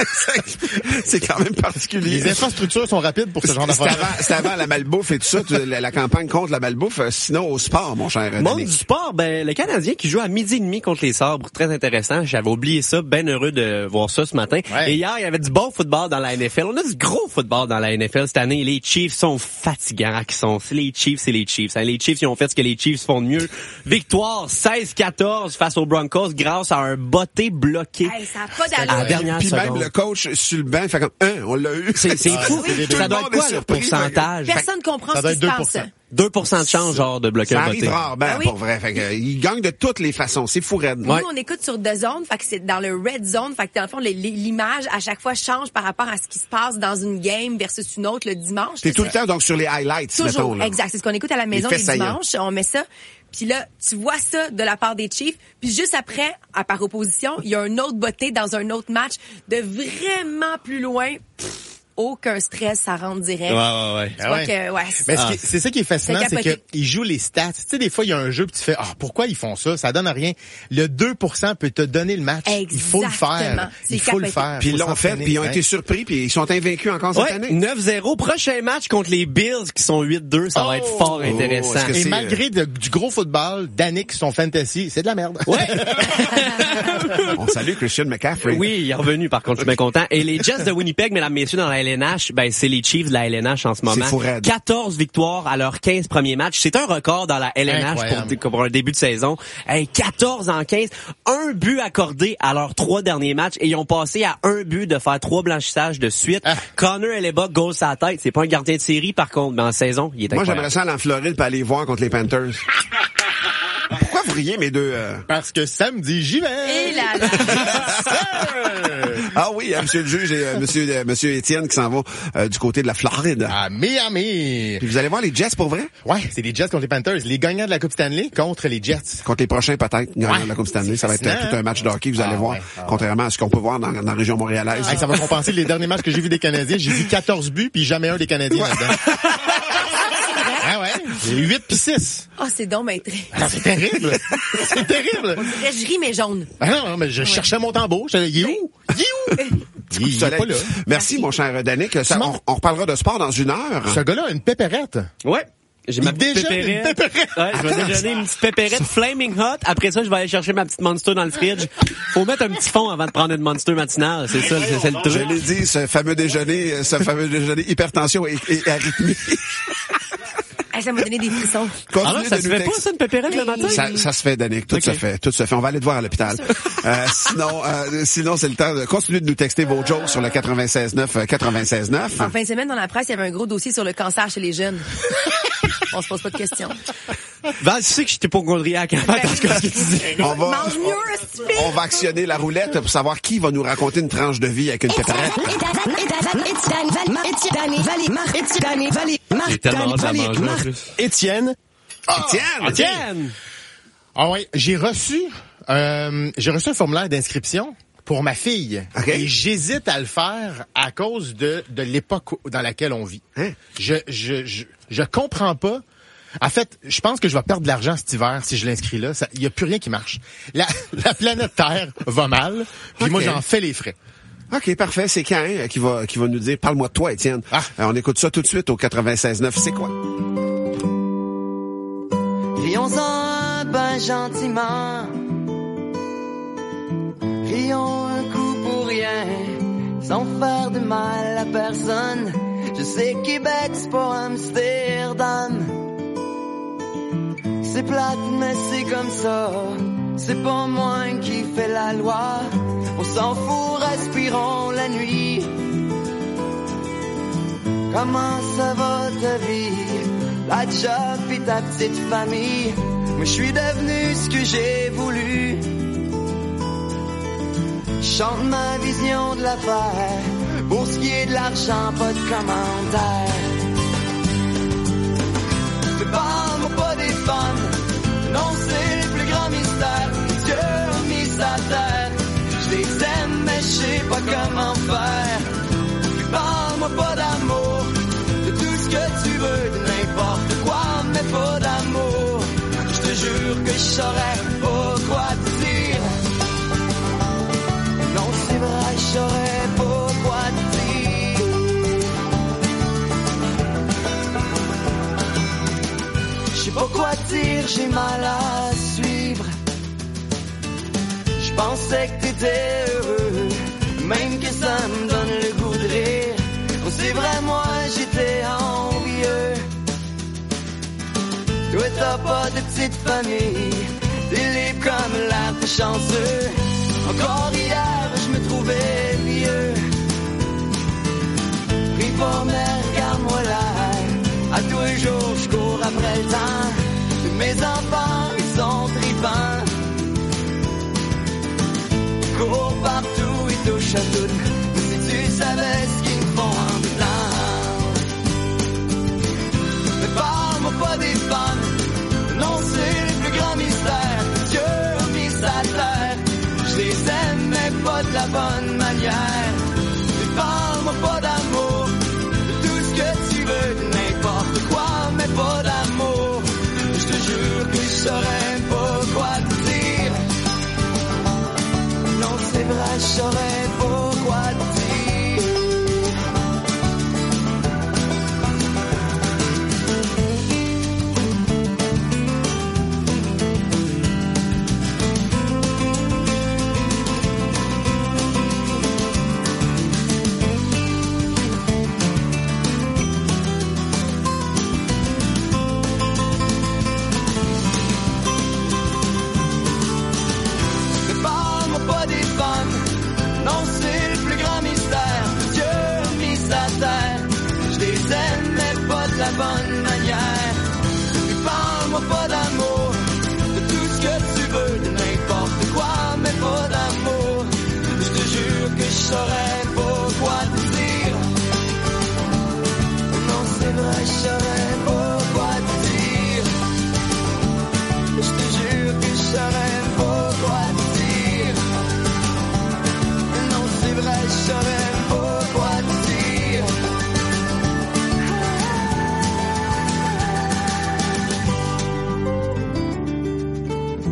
C'est quand même particulier. Les infrastructures sont rapides pour ce genre c'est d'affaires. Avant, c'est avant la malbouffe et tout ça, la, la campagne contre la malbouffe. Sinon, au sport, mon cher Monde Danick. du sport, ben, le Canadien qui joue à midi et demi contre les Sabres. Très intéressant. J'avais oublié ça. Ben heureux de voir ça ce matin. Ouais. Et hier, il y avait du bon football dans la N F L. On a du gros football dans la N F L cette année. Les Chiefs sont fatigants. Qui sont, c'est les Chiefs, c'est les Chiefs. Les Chiefs, ils ont fait ce que les Chiefs font de mieux. Victoire seize quatorze face aux Broncos grâce à un botté bloqué. Hey, ça a pas d'allure. À la dernière Puis seconde. même le coach sur le banc fait comme un, on l'a eu. C'est, c'est ah, fou. C'est ça doit être quoi le pourcentage? Personne ne comprend ce qui se passe. deux pour cent de chance, genre, de bloquer ça un botté. Ça arrive rarement, ah oui? Pour vrai. Fait que, il gagne de toutes les façons. C'est fou raide. Nous, ouais. on écoute sur The Zone, fait que c'est dans le Red Zone, fait que dans le fond, l'image, à chaque fois, change par rapport à ce qui se passe dans une game versus une autre le dimanche. T'es tout ça. Le temps, donc, sur les highlights, Toujours, mettons, là. Exact. C'est ce qu'on écoute à la maison les, les dimanches. On met ça. Puis là, tu vois ça de la part des Chiefs. Puis juste après, à par opposition, il y a un autre botté dans un autre match de vraiment plus loin. Pff, aucun stress, ça rentre direct. Ouais, ouais, ouais. Tu vois ouais. que, ouais. Mais ah. c'est ça qui est fascinant, c'est, c'est qu'ils jouent les stats. Tu sais, des fois, il y a un jeu puis tu fais, ah, pourquoi ils font ça? Ça donne rien. Le deux pour cent peut te donner le match. Exactement. Il faut le faire. C'est il faut capoté. le faire. Puis ils l'ont fait, puis ils ont été surpris, puis ils sont invaincus encore cette ouais, année. neuf zéro. Prochain match contre les Bills qui sont huit deux. Ça oh. va être fort oh, intéressant. Et malgré de, du gros football, Danick, son fantasy, c'est de la merde. Ouais. On salue Christian McCaffrey. Oui, il est revenu, par contre, je suis bien content. Et les Jets de Winnipeg, mesdames, messieurs, dans la L N H, ben, c'est les Chiefs de la L N H en ce moment. quatorze victoires à leurs quinze premiers matchs. C'est un record dans la L N H pour, pour un début de saison. Hey, quatorze en quinze. Un but accordé à leurs trois derniers matchs et ils ont passé à un but de faire trois blanchissages de suite. Ah. Connor Hellebuyck goal sa tête. C'est pas un gardien de série, par contre, mais en saison, il est incroyable. Moi, j'aimerais ça aller en Floride pour aller voir contre les Panthers. Pourquoi vous riez, mes deux? Euh... Parce que samedi, j'y vais! Et là, là. Ah oui, hein, monsieur le juge et euh, monsieur, euh, monsieur Étienne qui s'en vont euh, du côté de la Floride. À Miami! Puis vous allez voir les Jets pour vrai? Ouais, c'est les Jets contre les Panthers. Les gagnants de la Coupe Stanley contre les Jets. Contre les prochains, peut-être, gagnants ouais. de la Coupe Stanley. Ça va être euh, tout un match de hockey que vous allez ah, voir, ouais. ah, contrairement à ce qu'on peut voir dans, dans la région montréalaise. Ah, ça va compenser les derniers matchs que j'ai vus des Canadiens. J'ai vu quatorze buts, puis jamais un des Canadiens ouais. là-dedans. Ah ouais? J'ai eu huit puis six. Oh, c'est donc ben très... Ah, c'est terrible. C'est terrible. On dirait je ris, mais jaune. Ah non, non, mais je ouais. cherchais mon tambour. Je il est où? Il est où? Il, il est pas là. Merci, Merci, mon cher Danick. Ça, on, on reparlera de sport dans une heure. Ce gars-là a une pépérette. Ouais. J'ai ma Il petite déjeune pépérette. une pépérette. Ouais, je vais déjeuner une petite pépérette Flaming Hot. Après ça, je vais aller chercher ma petite Monster dans le fridge. Faut mettre un petit fond avant de prendre une Monster matinale. C'est ça, c'est, c'est le truc. Je l'ai dit, ce fameux déjeuner, ce fameux déjeuner hypertension et, et arythmie. Hey, ça m'a donné des frissons. Ah non, ça se fait pas, ça, une pépérette le matin? Ça, ça se fait, Danick. Tout Okay. se fait. Tout se fait. On va aller te voir à l'hôpital. euh, sinon, euh, sinon, c'est le temps de continuer de nous texter vos jokes sur le quatre-vingt-seize neuf, quatre-vingt-seize neuf. En fin de semaine, dans la presse, il y avait un gros dossier sur le cancer chez les jeunes. On se pose pas de questions. Val, tu sais que j'étais hypocondriaque avant parce que ce que tu dis. On va, Mange mieux, stupide! on va actionner la roulette pour savoir qui va nous raconter une tranche de vie avec une pépérette. J'ai tellement hâte de la manger en plus. Étienne. Ah, Étienne! Étienne! Ah oui, j'ai reçu, euh, j'ai reçu un formulaire d'inscription pour ma fille. Okay. Et j'hésite à le faire à cause de, de l'époque dans laquelle on vit. Hein? Je, je, je, je comprends pas. En fait, je pense que je vais perdre de l'argent cet hiver si je l'inscris là. Il y a plus rien qui marche. La, la planète Terre va mal, puis Okay. moi j'en fais les frais. OK, parfait. C'est quand hein, qui va qui va nous dire, parle-moi de toi, Étienne. Ah. Euh, on écoute ça tout de suite au quatre-vingt-seize neuf. C'est quoi? Rions-en ben gentiment. Rions un coup pour rien, sans faire de mal à personne. Je sais que Québec, c'est pas Amsterdam. C'est plate, mais c'est comme ça. C'est pas moi qui fais la loi. On s'en fout, respirons la nuit. Comment ça va ta vie? La job et ta petite famille. Moi je suis devenu ce que j'ai voulu. Chante ma vision de l'affaire. Pour ce qui est de l'argent, pas de commentaire. Mais parle-moi pas des femmes. Non, c'est le plus grand mystère. Dieu a mis sa terre. Je les aime, mais je sais pas comment faire. Mais parle-moi pas d'amour. De tout ce que tu veux, de n'importe quoi, mais pas d'amour. Je te jure que je saurais pas quoi te dire. Non, c'est vrai, je saurais pas quoi te dire. Je sais pas quoi te dire, j'ai mal à suivre. Je pensais que t'étais heureux, même que ça me donne le goût de rire. Oh, c'est vrai, moi j'étais envieux. Toi t'as pas de petite famille, t'es libre comme l'air, t'es chanceux. Encore hier je me trouvais vieux. Prie pas mais regarde-moi là. À tous les jours je cours après le temps. Tous mes enfants ils sont tripants. Cours partout, ils touchent à tout. Si tu savais ce qu'ils me font en dedans. Mais parle-moi pas des femmes. Non, c'est le plus grand mystère. Dieu a mis sa terre. Je les aime, mais pas de la bonne manière. Mais parle-moi pas d'amour. De tout ce que tu veux, de n'importe quoi, mais pas d'amour. Je te jure que je saurais pas quoi te dire. Non, c'est vrai, je saurais pas quoi te dire. Mais parle-moi pas des femmes. Non, c'est le plus grand mystère. Dieu a mis sa terre. Je les aime, mais pas de la bonne manière. Mais parle-moi pas d'amour. De tout ce que tu veux, de n'importe quoi, mais pas d'amour. Je te jure que je saurais pas quoi te dire. Non, c'est vrai, je saurais pas quoi te dire. Je te jure que je saurais pas quoi te dire. Non, c'est vrai, je saurais pas quoi te dire.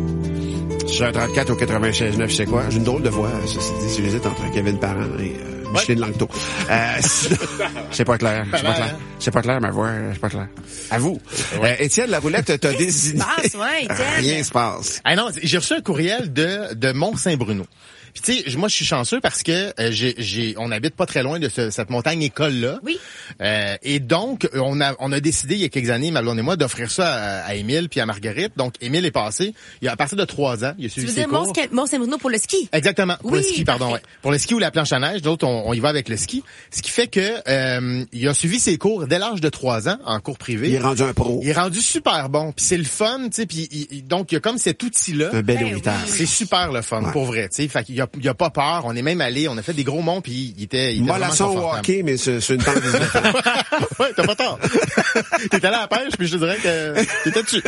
Je suis un trente-quatre au quatre-vingt-seize neuf, c'est quoi? J'ai une drôle de voix, ceci dit, si j'hésite entre Kevin Parent et... Euh... Micheline Langto. Euh, c'est pas clair. C'est pas clair. C'est pas clair, ma voix. C'est pas clair. À vous. Euh, Étienne Laroulette, t'as désigné. Qu'est-ce qui se passe, ouais, Étienne? Rien se passe. Ah non, j'ai reçu un courriel de, de Mont-Saint-Bruno. Puis tu sais, moi je suis chanceux parce que euh, j'ai, j'ai, on habite pas très loin de ce, cette montagne école là. Oui. Euh, et donc on a, on a décidé il y a quelques années, ma blonde et moi, d'offrir ça à, à Émile puis à Marguerite. Donc Émile est passé. Il a à partir de trois ans, il a suivi tu veux ses dire cours. Mont-Saint-Bruno pour le ski? Exactement. Pour oui, le ski, pardon. Ouais. Pour le ski ou la planche à neige, d'autres on, on y va avec le ski. Ce qui fait que euh, il a suivi ses cours dès l'âge de trois ans en cours privé. Il est rendu un pro. Il est rendu super bon. Puis c'est le fun, tu sais. Puis il, il, donc il y a comme cet outil là. Un bel héritage. Ben, oui. C'est super le fun, ouais. Pour vrai. Tu sais, fait qu'il y a, il y a pas peur. On est même allé, on a fait des gros monts, puis il était, il était Mollasson au hockey, mais c'est, c'est une tente dix-neuf ans. Ouais, t'as pas tort. T'es allé à la pêche, puis je te dirais que t'étais dessus.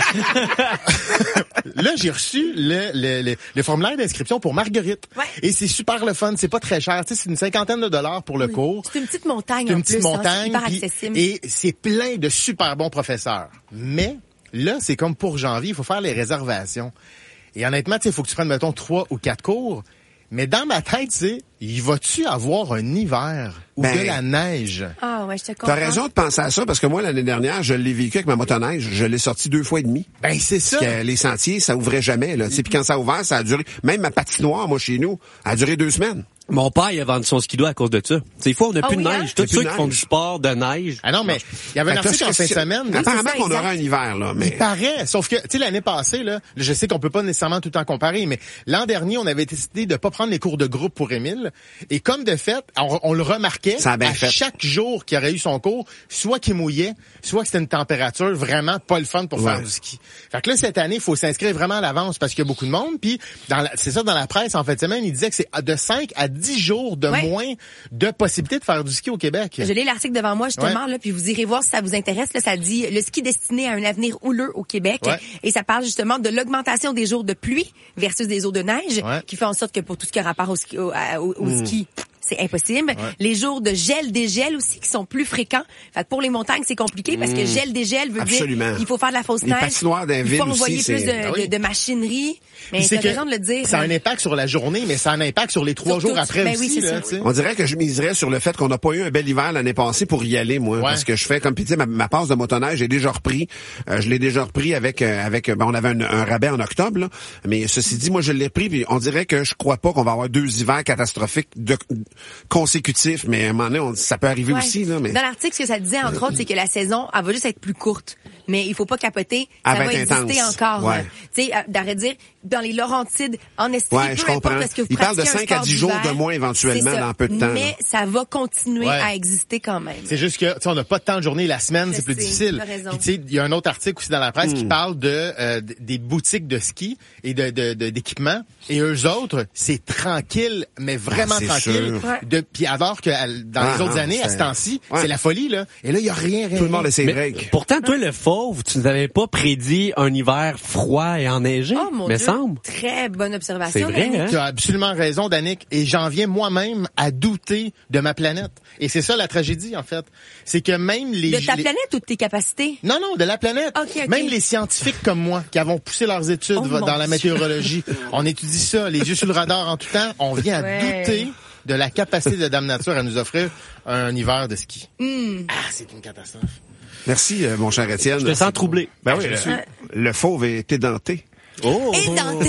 Là, j'ai reçu le, le, le, le formulaire d'inscription pour Marguerite. Ouais. Et c'est super le fun, c'est pas très cher. Tu sais, c'est une cinquantaine de dollars pour le oui. cours. C'est une petite montagne c'est une en petite plus, montagne, hein, c'est puis, hyper accessible. Et c'est plein de super bons professeurs. Mais là, c'est comme pour janvier, il faut faire les réservations. Et honnêtement, tu sais, il faut que tu prennes, mettons, trois ou quatre cours. Mais dans ma tête, c'est, il va-tu avoir un hiver ou ben, de la neige? Ah ouais, je te comprends. T'as raison de penser à ça, parce que moi, l'année dernière, je l'ai vécu avec ma motoneige. Je l'ai sorti deux fois et demi. Ben, c'est ça. Parce que les sentiers, ça ouvrait jamais, là. Mm-hmm. Puis quand ça a ouvert, ça a duré, même ma patinoire, moi, chez nous, a duré deux semaines. Mon père, il a vendu son skido à cause de ça. Des fois, on n'a ah plus oui, de hein? neige. Tous ceux qui neige. font du sport de neige. Ah non, mais il y avait un article en fin de semaine. Apparemment ça, qu'on exact. aura un hiver, là. Mais... Il paraît. Sauf que, tu sais, l'année passée, là, je sais qu'on peut pas nécessairement tout le temps comparer, mais l'an dernier, on avait décidé de pas prendre les cours de groupe pour Émile. Et comme de fait, on, on le remarquait, à fait. chaque jour qu'il aurait eu son cours, soit qu'il mouillait, soit que c'était une température vraiment pas le fun pour ouais. faire du ski. Fait que là, cette année, il faut s'inscrire vraiment à l'avance parce qu'il y a beaucoup de monde. Puis, dans la, c'est ça, dans la presse, en fin de semaine, il disait que c'est de cinq à dix jours de ouais. moins de possibilités de faire du ski au Québec. Je lis l'article devant moi justement ouais. là, puis vous irez voir si ça vous intéresse. Là, ça dit le ski destiné à un avenir houleux au Québec, ouais. et ça parle justement de l'augmentation des jours de pluie versus des jours de neige, ouais. qui fait en sorte que pour tout ce qui a rapport au ski, au, au, au mmh. ski, c'est impossible. Ouais. Les jours de gel, dégel aussi qui sont plus fréquents. Fait que pour les montagnes, c'est compliqué parce que gel, dégel veut Absolument. Ah dire il faut faire de la fausse les neige. Patinoires d'un il faut envoyer aussi, plus de, ah oui. de, de machinerie. Mais c'est raison de le dire. Ça a un impact sur la journée, mais ça a un impact sur les trois sur jours tout. après ben aussi. Oui, là, ça. On dirait que je miserais sur le fait qu'on n'a pas eu un bel hiver l'année passée pour y aller, moi. Ouais. Parce que je fais comme, puis tu sais, ma, ma passe de motoneige, j'ai déjà repris. Euh, je l'ai déjà repris avec, euh, avec ben, on avait un, un rabais en octobre, là. Mais ceci dit, moi, je l'ai repris, puis on dirait que je crois pas qu'on va avoir deux hivers catastrophiques de, consécutifs, mais à un moment donné, on, ça peut arriver ouais. aussi, là. Mais... Dans l'article, ce que ça disait, entre autres, c'est que la saison, elle va juste être plus courte. Mais il faut pas capoter. Ça elle va, va exister intense. encore. Ouais. Tu sais, d'arrêter de dire, dans les Laurentides, en Estrie, ouais, peu je comprends. importe ce que vous Il parle de cinq à dix jours d'hiver, de moins éventuellement dans peu de temps. Mais là. Ça va continuer ouais. à exister quand même. C'est juste que, tu sais, on n'a pas de temps de journée. La semaine, c'est plus sais, difficile. Puis tu sais, il y a un autre article aussi dans la presse mm. qui parle de euh, des boutiques de ski et de, de, de d'équipements. Et eux autres, c'est tranquille, mais vraiment ah, tranquille. De, puis alors que dans ah, les autres non, années, à ce temps-ci, ouais. c'est la folie, là. Et là, il y a rien, rien. Tout le monde essaie break. Pourtant, toi, le fauve, tu nous avais pas prédit un hiver froid et enneigé, oh, mon me Dieu. semble. Très bonne observation. C'est vrai, hein? Tu as absolument raison, Danick. Et j'en viens moi-même à douter de ma planète. Et c'est ça la tragédie, en fait. C'est que même les... De ta les... planète ou de tes capacités? Non, non, de la planète. Okay, okay. Même les scientifiques comme moi, qui avons poussé leurs études oh, dans la météorologie, on étudie ça, les yeux sur le radar en tout temps, on vient ouais. à douter de la capacité de Dame Nature à nous offrir un hiver de ski. Mm. Ah, c'est une catastrophe. Merci, euh, mon cher Étienne. Je te sens troublé. Ben oui, le, le fauve est édenté. Oh! Édenté!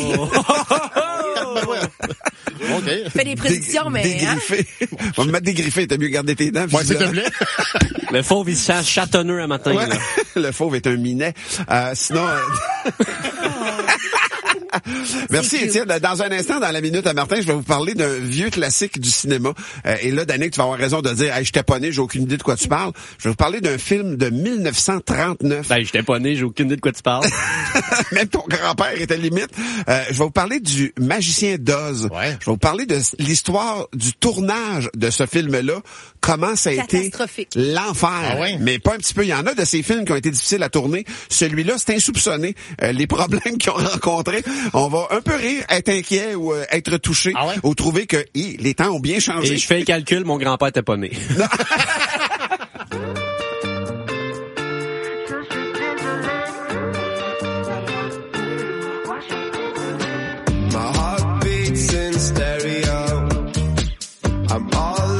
Okay. Fais des prédictions, mais... Dégriffé. Hein? On va me mettre dégriffé, t'as mieux garder tes dents. Ouais, s'il te plaît. Le fauve, il se sent chatonneux à matin. Ouais. Le fauve est un minet. Euh, sinon... Merci Étienne. Dans un instant, dans la Minute à Martin, je vais vous parler d'un vieux classique du cinéma. Euh, et là, Danick, tu vas avoir raison de dire hey, « je t'ai pas né, j'ai aucune idée de quoi tu parles ». Je vais vous parler d'un film de mille neuf cent trente-neuf. Ben, je t'ai pas né, j'ai aucune idée de quoi tu parles. Même ton grand-père était limite. Euh, je vais vous parler du Magicien d'Oz. Ouais. Je vais vous parler de l'histoire du tournage de ce film-là. Comment ça a été l'enfer. Ah ouais. Mais pas un petit peu. Il y en a de ces films qui ont été difficiles à tourner. Celui-là, c'est insoupçonné. Euh, les problèmes qu'ils ont rencontrés. On va un peu rire, être inquiet ou euh, être touché ah ouais? ou trouver que hi, les temps ont bien changé. Et je fais le calcul, mon grand-père était pas né. My heart beats in stereo. I'm all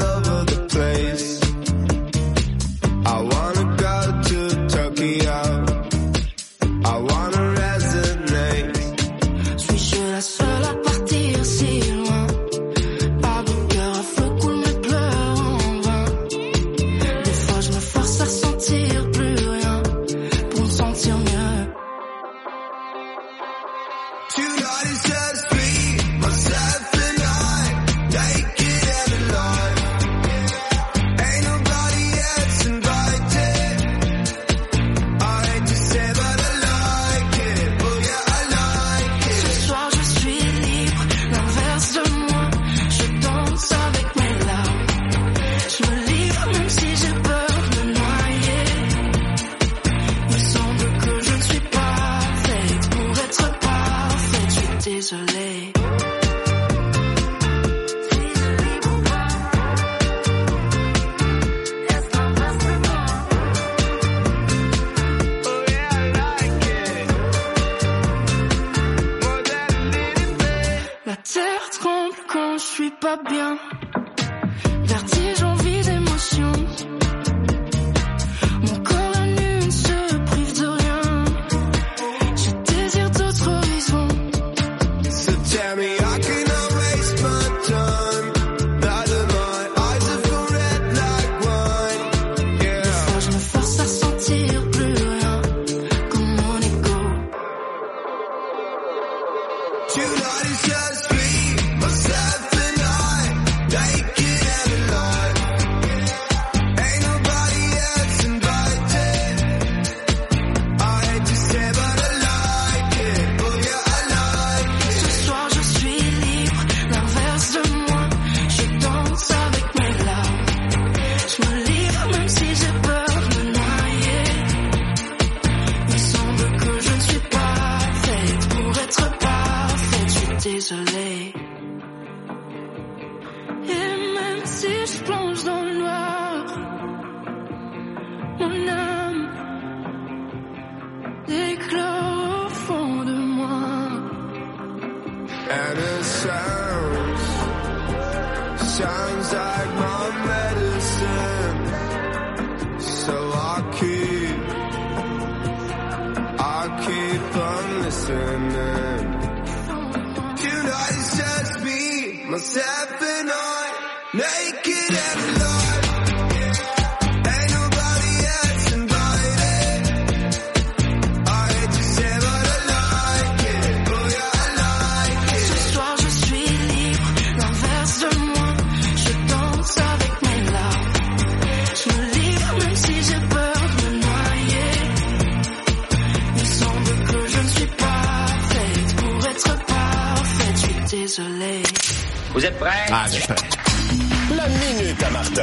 mon âme éclore au fond de moi. And it sounds, sounds like my medicine. So I keep, I keep on listening. Tonight it's just me, myself and I, naked and alive. Ain't nobody else invited. I hate to say but I like it. Oh yeah, I like it. Ce soir je suis libre, l'inverse de moi. Je danse avec mes larmes. Je me livre même si j'ai peur de me noyer. Il semble que je ne suis pas faite pour être parfaite. Je suis désolée. Vous êtes prêts? Ah, je suis prêt. La minute à Martin.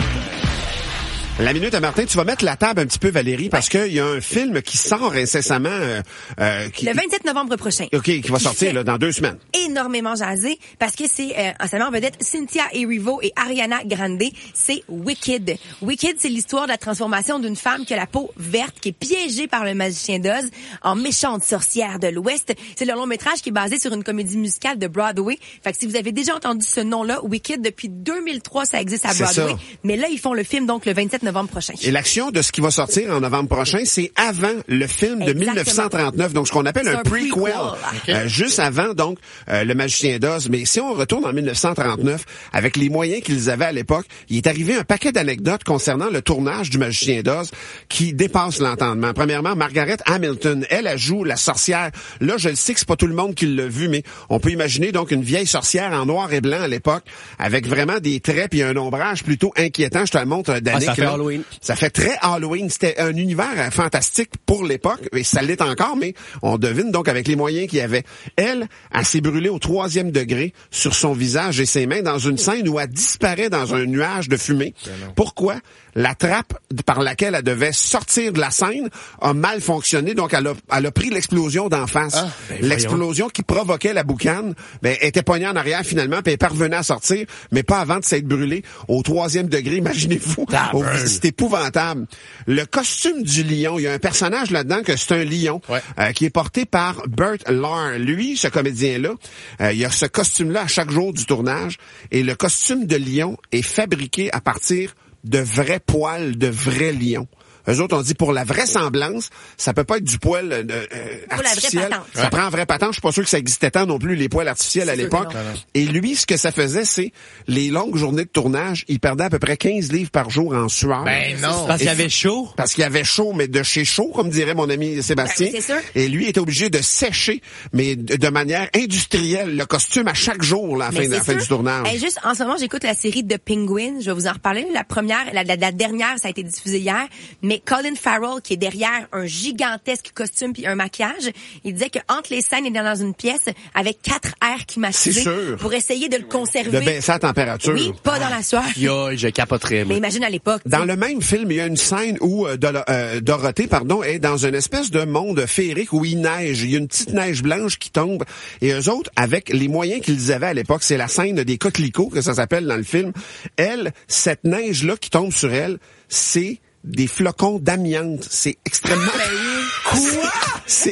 La minute à Martin, tu vas mettre la table un petit peu, Valérie, parce qu'il y a un film qui sort incessamment. Euh, euh, qui, Le vingt-sept novembre prochain. OK, qui va Qui sortir fait là, dans deux semaines. Énormément jasé parce que c'est euh, en sa mère vedette Cynthia Erivo et Ariana Grande. C'est Wicked. Wicked, c'est l'histoire de la transformation d'une femme qui a la peau verte, qui est piégée par le magicien d'Oz en méchante sorcière de l'Ouest. C'est le long métrage qui est basé sur une comédie musicale de Broadway. Fait que si vous avez déjà entendu ce nom-là, Wicked, depuis deux mille trois, ça existe à C'est Broadway. ça. Mais là, ils font le film donc le vingt-sept novembre prochain. Et l'action de ce qui va sortir en novembre prochain, c'est avant le film de Exactement. dix-neuf cent trente-neuf, donc ce qu'on appelle C'est un un prequel, prequel. Euh, juste avant donc euh, le magicien d'Oz. Mais si on retourne en dix-neuf cent trente-neuf, avec les moyens qu'ils avaient à l'époque, il est arrivé un paquet d'anecdotes concernant le tournage du magicien d'Oz qui dépassent l'entendement. Premièrement, Margaret Hamilton, elle, elle joue la sorcière. Là, je le sais que c'est pas tout le monde qui l'a vu, mais on peut imaginer donc une vieille sorcière en noir et blanc à l'époque, avec vraiment des traits puis un ombrage plutôt inquiétant. Je te le montre, Danick. Ah, ça fait là. Halloween. Ça fait très Halloween. C'était un univers euh, fantastique pour l'époque, et ça l'est encore, mais on devine donc avec les moyens qu'il y avait. Elle, elle s'est brûlée au troisième degré sur son visage et ses mains dans une scène où elle disparaît dans un nuage de fumée. Pourquoi? La trappe par laquelle elle devait sortir de la scène a mal fonctionné, donc elle a, elle a pris l'explosion d'en face. Ah, ben L'explosion qui provoquait la boucane, ben, était pognée en arrière finalement, puis elle parvenait à sortir, mais pas avant de s'être brûlée au troisième degré. Imaginez-vous, au- c'est épouvantable. Le costume du lion, il y a un personnage là-dedans que c'est un lion, Ouais. euh, qui est porté par Burt Lahr. Lui, ce comédien-là, euh, il a ce costume-là à chaque jour du tournage, et le costume de lion est fabriqué à partir de vrais poils de vrais lions. Eux autres, on dit pour la vraisemblance, ça peut pas être du poil euh, euh, Pour la vraie artificiel. patente. Ça prend un vrai patente. Je suis pas sûr que ça existait tant non plus, les poils artificiels à C'est sûr l'époque. que non. Et lui, ce que ça faisait, c'est les longues journées de tournage, il perdait à peu près quinze livres par jour en sueur. Ben non. Parce qu'il y Et- avait chaud. Parce qu'il y avait chaud, mais de chez chaud, comme dirait mon ami Sébastien. Ben oui, c'est sûr. Et lui était obligé de sécher, mais de, de manière industrielle, le costume à chaque jour, là, à la Mais fin, à la c'est fin sûr. du tournage. Hey, juste en ce moment, j'écoute la série The Penguin. Je vais vous en reparler. La première, la, la, la dernière, ça a été diffusé hier. Mais Colin Farrell, qui est derrière un gigantesque costume puis un maquillage, il disait que entre les scènes, il est dans une pièce avec quatre airs climatisés C'est sûr. pour essayer de le conserver. De baisser la température. Oui, pas dans la sueur. Yo, je capoterais, moi. Mais imagine à l'époque. Dans tu sais. le même film, il y a une scène où euh, Dolo- euh, Dorothée, pardon, est dans une espèce de monde féerique où il neige. Il y a une petite neige blanche qui tombe. Et eux autres, avec les moyens qu'ils avaient à l'époque, c'est la scène des coquelicots, que ça s'appelle dans le film. Elle, cette neige-là qui tombe sur elle, c'est des flocons d'amiante. C'est extrêmement... Quoi? C'est...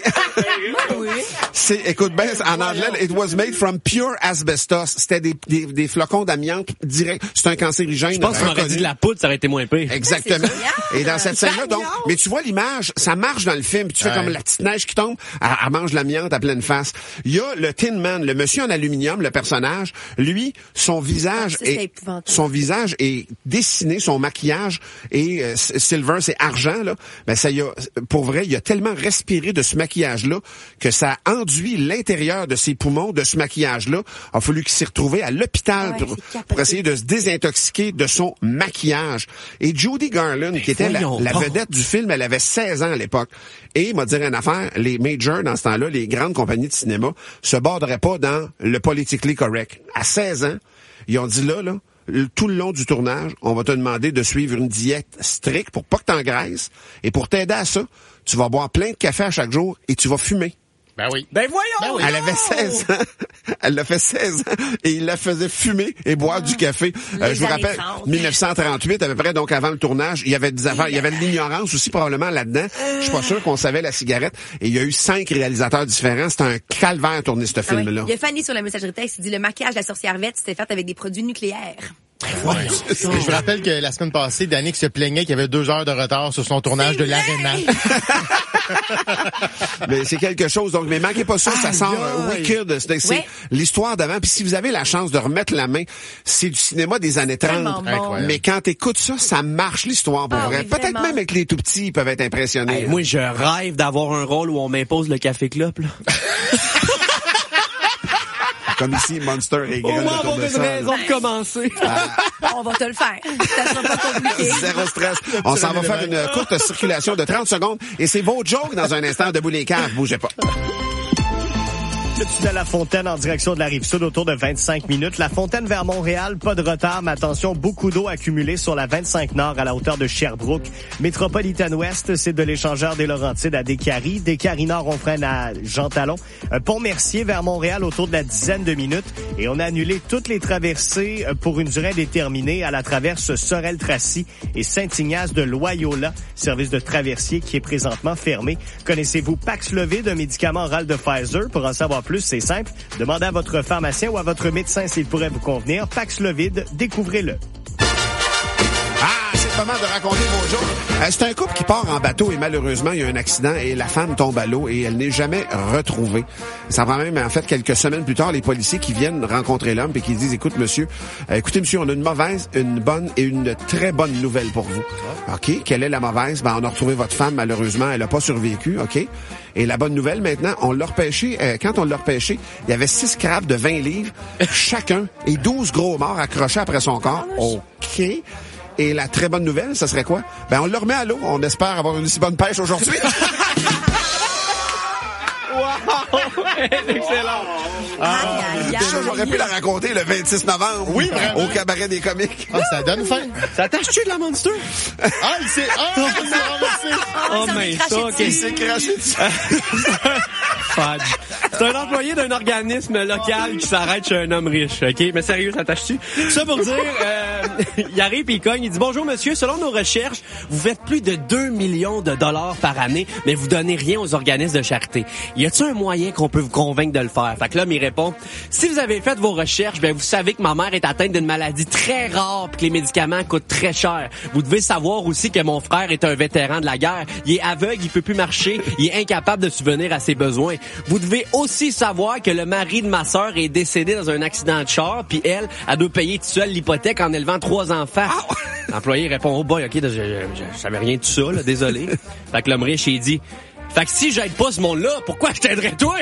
c'est, écoute bien, en anglais, it was made from pure asbestos. C'était des, des, des flocons d'amiante direct. C'est un cancérigène. Je pense que tu m'aurais reconnu. dit de la poudre, ça aurait été moins pire. Exactement. C'est Et dans cette scène-là, donc, mais tu vois l'image, ça marche dans le film. Puis tu fais Ouais. comme la petite neige qui tombe, elle, elle mange l'amiante à pleine face. Il y a le Tin Man, le monsieur en aluminium, le personnage. Lui, son visage Ah, ça, c'est est, épouvantable. son visage est dessiné, son maquillage est euh, silver, c'est argent là. Ben ça y a, pour vrai, il a tellement respiré de ce maquillage-là que ça a enduit l'intérieur de ses poumons de ce maquillage-là. Il a fallu qu'il s'est retrouvé à l'hôpital Ouais, pour, c'est capoté. pour essayer de se désintoxiquer de son maquillage. Et Judy Garland, qui était la, voyons la donc. vedette du film, elle avait seize ans à l'époque. Et, il m'a dit une affaire, les majors, dans ce temps-là, les grandes compagnies de cinéma, se borderaient pas dans le politically correct. À seize ans, ils ont dit là, là, le- tout le long du tournage, on va te demander de suivre une diète stricte pour pas que t'engraisses. Et pour t'aider à ça, tu vas boire plein de café à chaque jour et tu vas fumer. Ben oui. Ben voyons! Ben oui. Elle avait seize ans. Elle l'a fait seize ans et il la faisait fumer et boire ah. du café. Euh, je vous rappelle, dix-neuf cent trente-huit, à peu près, donc avant le tournage, il y avait des affaires, il y avait de l'ignorance aussi probablement là-dedans. Je suis pas sûr qu'on savait la cigarette. Et il y a eu cinq réalisateurs différents. C'était un calvaire à tourner ce film-là. Ah oui. Il y a Fanny sur la messagerie texte qui dit le maquillage de la sorcière Vette, c'était fait avec des produits nucléaires. Ouais. Je vous rappelle que la semaine passée, Danick se plaignait qu'il y avait deux heures de retard sur son tournage de l'Arena. Mais c'est quelque chose. Donc, mais manquez pas ça, ça sort euh, Wicked. C'est, c'est ouais. l'histoire d'avant. Puis si vous avez la chance de remettre la main, c'est du cinéma des années trente. Bon. Mais quand t'écoutes ça, ça marche l'histoire pour ah, vrai. Oui, peut-être même avec les tout petits, ils peuvent être impressionnés. Hey, moi, je rêve d'avoir un rôle où on m'impose le café club, là. Comme ici, Monster et Greg. Au moins, on va une raison de commencer. Ah. On va te le faire. Ça sera pas compliqué. Zéro stress. On s'en va faire une courte circulation de trente secondes et c'est vos jokes dans un instant. Debout les caves, bougez pas. Le tunnel La Fontaine en direction de la Rive-Sud autour de vingt-cinq minutes. La Fontaine vers Montréal, pas de retard, mais attention, beaucoup d'eau accumulée sur la vingt-cinq Nord à la hauteur de Sherbrooke. Métropolitaine Ouest, c'est de l'échangeur des Laurentides à Décarie. Décarie Nord, on freine à Jean Talon. Pont-Mercier vers Montréal autour de la dizaine de minutes. Et on a annulé toutes les traversées pour une durée indéterminée à la traverse Sorel-Tracy et Saint-Ignace de Loyola, service de traversier qui est présentement fermé. Connaissez-vous Paxlovid, un médicament oral de Pfizer? Pour en savoir plus, c'est simple. Demandez à votre pharmacien ou à votre médecin s'il pourrait vous convenir. Paxlovid, découvrez-le. Ah, c'est le moment de raconter vos jours. Euh, c'est un couple qui part en bateau et malheureusement, il y a un accident et la femme tombe à l'eau et elle n'est jamais retrouvée. Ça prend même, en fait, quelques semaines plus tard, les policiers qui viennent rencontrer l'homme et qui disent, écoute, monsieur, euh, écoutez, monsieur, on a une mauvaise, une bonne et une très bonne nouvelle pour vous. OK, quelle est la mauvaise? Ben, on a retrouvé votre femme, malheureusement, elle n'a pas survécu, OK? Et la bonne nouvelle, maintenant, on l'a repêché, euh, quand on l'a repêché, il y avait six crabes de vingt livres, chacun, et douze gros morts accrochés après son corps. OK. Et la très bonne nouvelle, ça serait quoi? Ben, on le remet à l'eau. On espère avoir une aussi bonne pêche aujourd'hui. Wow! Excellent! Ah, ça, j'aurais pu la raconter le vingt-six novembre. Oui, vraiment. Au cabaret des comiques. Ah, ça donne faim. Ça tâche-tu de la Monster? Ah, il s'est, ah, il s'est ramassé. Oh, mais ça, OK. Il s'est craché dessus. Fudge. C'est un employé d'un organisme local qui s'arrête chez un homme riche, OK? Mais sérieux, ça tâche-tu? Ça pour dire, euh, il arrive et il cogne, il dit, bonjour monsieur, selon nos recherches, vous faites plus de deux millions de dollars par année, mais vous donnez rien aux organismes de charité. Y a-t-il un moyen qu'on peut vous convaincre de le faire? Fait que l'homme, il répond, si vous avez fait vos recherches, ben vous savez que ma mère est atteinte d'une maladie très rare pis que les médicaments coûtent très cher. Vous devez savoir aussi que mon frère est un vétéran de la guerre. Il est aveugle, il peut plus marcher, il est incapable de subvenir à ses besoins. Vous devez aussi savoir que le mari de ma sœur est décédé dans un accident de char, puis elle, elle doit payer toute seule l'hypothèque en élevant trois enfants. L'employé répond, oh boy, OK, je, je, je savais rien de tout ça, là, désolé. Fait que l'homme riche, il dit, fait que si j'aide pas ce monde-là, pourquoi je t'aiderais toi?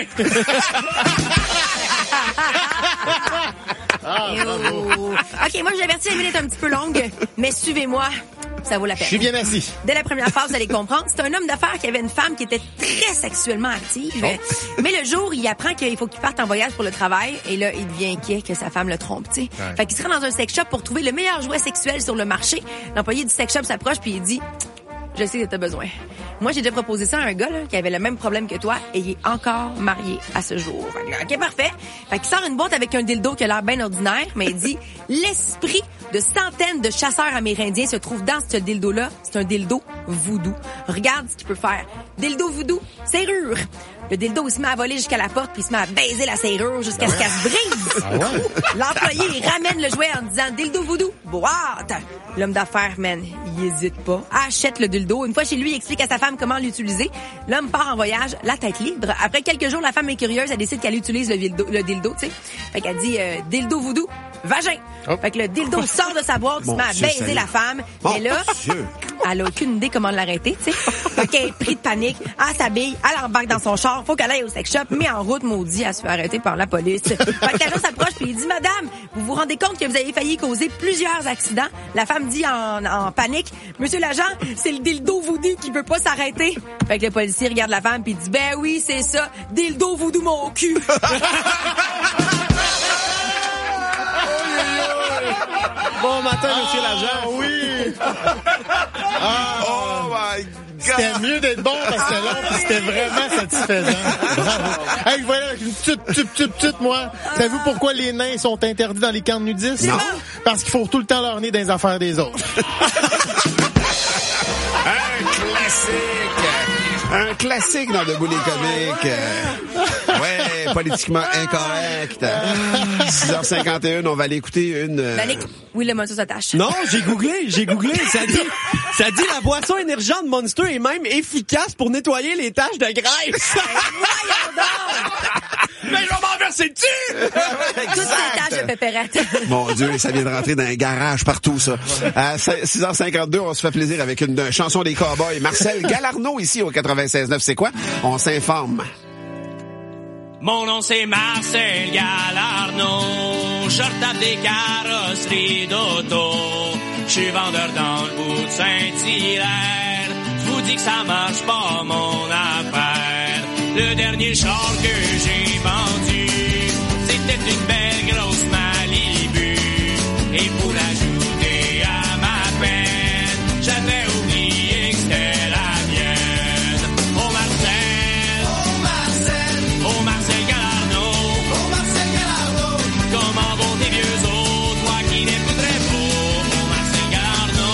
Ah, OK, moi, je l'avertis, la minute est un petit peu longue, mais suivez-moi. Ça vaut la peine. Je suis bien assis. Dès la première phase, vous allez comprendre. C'est un homme d'affaires qui avait une femme qui était très sexuellement active. Oh. Mais le jour, il apprend qu'il faut qu'il parte en voyage pour le travail. Et là, il devient inquiet que sa femme le trompe, tu sais. Ouais. Fait qu'il se rend dans un sex shop pour trouver le meilleur jouet sexuel sur le marché. L'employé du sex shop s'approche puis il dit... Je sais que t'as besoin. Moi, j'ai déjà proposé ça à un gars là, qui avait le même problème que toi et il est encore marié à ce jour. OK, parfait. Fait qu'il sort une boîte avec un dildo qui a l'air bien ordinaire, mais il dit « L'esprit de centaines de chasseurs amérindiens se trouve dans ce dildo-là. C'est un dildo voodoo. Regarde ce qu'il peut faire. Dildo voodoo, serrure. » Le dildo, il se met à voler jusqu'à la porte puis il se met à baiser la serrure jusqu'à ce qu'elle se brise. Ah ouais? L'employé, il ramène le jouet en disant « Dildo voodoo, boîte! » L'homme d'affaires, man, il hésite pas. Achète le dildo. Une fois chez lui, il explique à sa femme comment l'utiliser. L'homme part en voyage, la tête libre. Après quelques jours, la femme est curieuse. Elle décide qu'elle utilise le dildo, le dildo, tu sais. Fait qu'elle dit euh, « Dildo voodoo, vagin! Oh. » Fait que le dildo sort de sa boîte, il se met à baiser Dieu, la femme. Bon, et là, Dieu. Elle a aucune idée comment l'arrêter, tu sais. Fait qu'elle est prise de panique, elle s'habille, elle embarque dans son char, faut qu'elle aille au sex shop, mais en route, maudit, elle se fait arrêter par la police. Fait que l'agent s'approche puis il dit, madame, vous vous rendez compte que vous avez failli causer plusieurs accidents? La femme dit en, en panique, monsieur l'agent, c'est le dildo voodoo qui veut pas s'arrêter. Fait que le policier regarde la femme puis dit, ben oui, c'est ça, dildo voodoo mon cul. Bon matin, monsieur l'agent. Oui. Ah, oh my my C'était mieux d'être bon parce que c'était long puis c'était vraiment satisfaisant. Bravo. Hey, je vais aller avec une petite, petite, petite, petite, moi. Savez-vous pourquoi les nains sont interdits dans les camps de nudistes? Non. Parce qu'il faut tout le temps leur nez dans les affaires des autres. Un classique! Un classique dans Debout les comiques. Ouais, politiquement incorrect. six heures cinquante et un, on va aller écouter une... Danick, oui, le Monster s'attache. Non, j'ai googlé, j'ai googlé. Ça dit, ça dit la boisson énergisante Monster est même efficace pour nettoyer les taches de graisse. Mais je vais m'en verser dessus! Toutes ces taches de pépérette. Mon Dieu, ça vient de rentrer dans un garage partout, ça. À six heures cinquante-deux, on se fait plaisir avec une, une chanson des Cowboys. Marcel Galarno, ici, au quatre-vingt-seize neuf. C'est quoi? On s'informe. Mon nom c'est Marcel Galarno, je retape des carrosseries d'auto, je suis vendeur dans le bout de Saint-Hilaire, je vous dis que ça marche pas mon affaire, le dernier char que j'ai vendu, c'était une belle grosse Malibu, et pour ajouter à ma peine, j'avais oublié que c'était la mienne. Oh Marcel, oh Marcel, oh Marcel Galarno, oh Marcel Galarno, comment vont tes vieux os, toi qui n'es plus très beau, oh Marcel Galarno.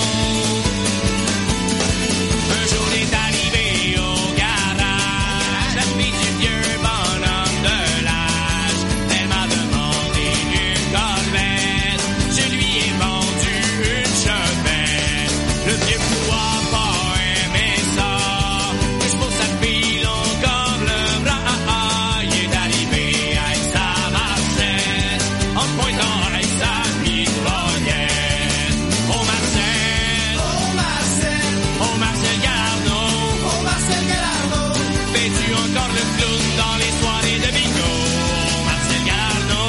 Un jour est arrivé au garage, la fille du vieux bonhomme de l'âge, elle m'a demandé une corvette, je lui ai vendu une chevette, le vieux fou a pas aimé ça, mais je pose sa fille long comme le bras, il est arrivé avec sa Marcel, en pointant avec sa mitraillette. Oh Marcel, oh Marcel, oh Marcel Galarno, oh Marcel Galarno, fais-tu encore le clown dans les soirées de bingo? Oh Marcel Galarno,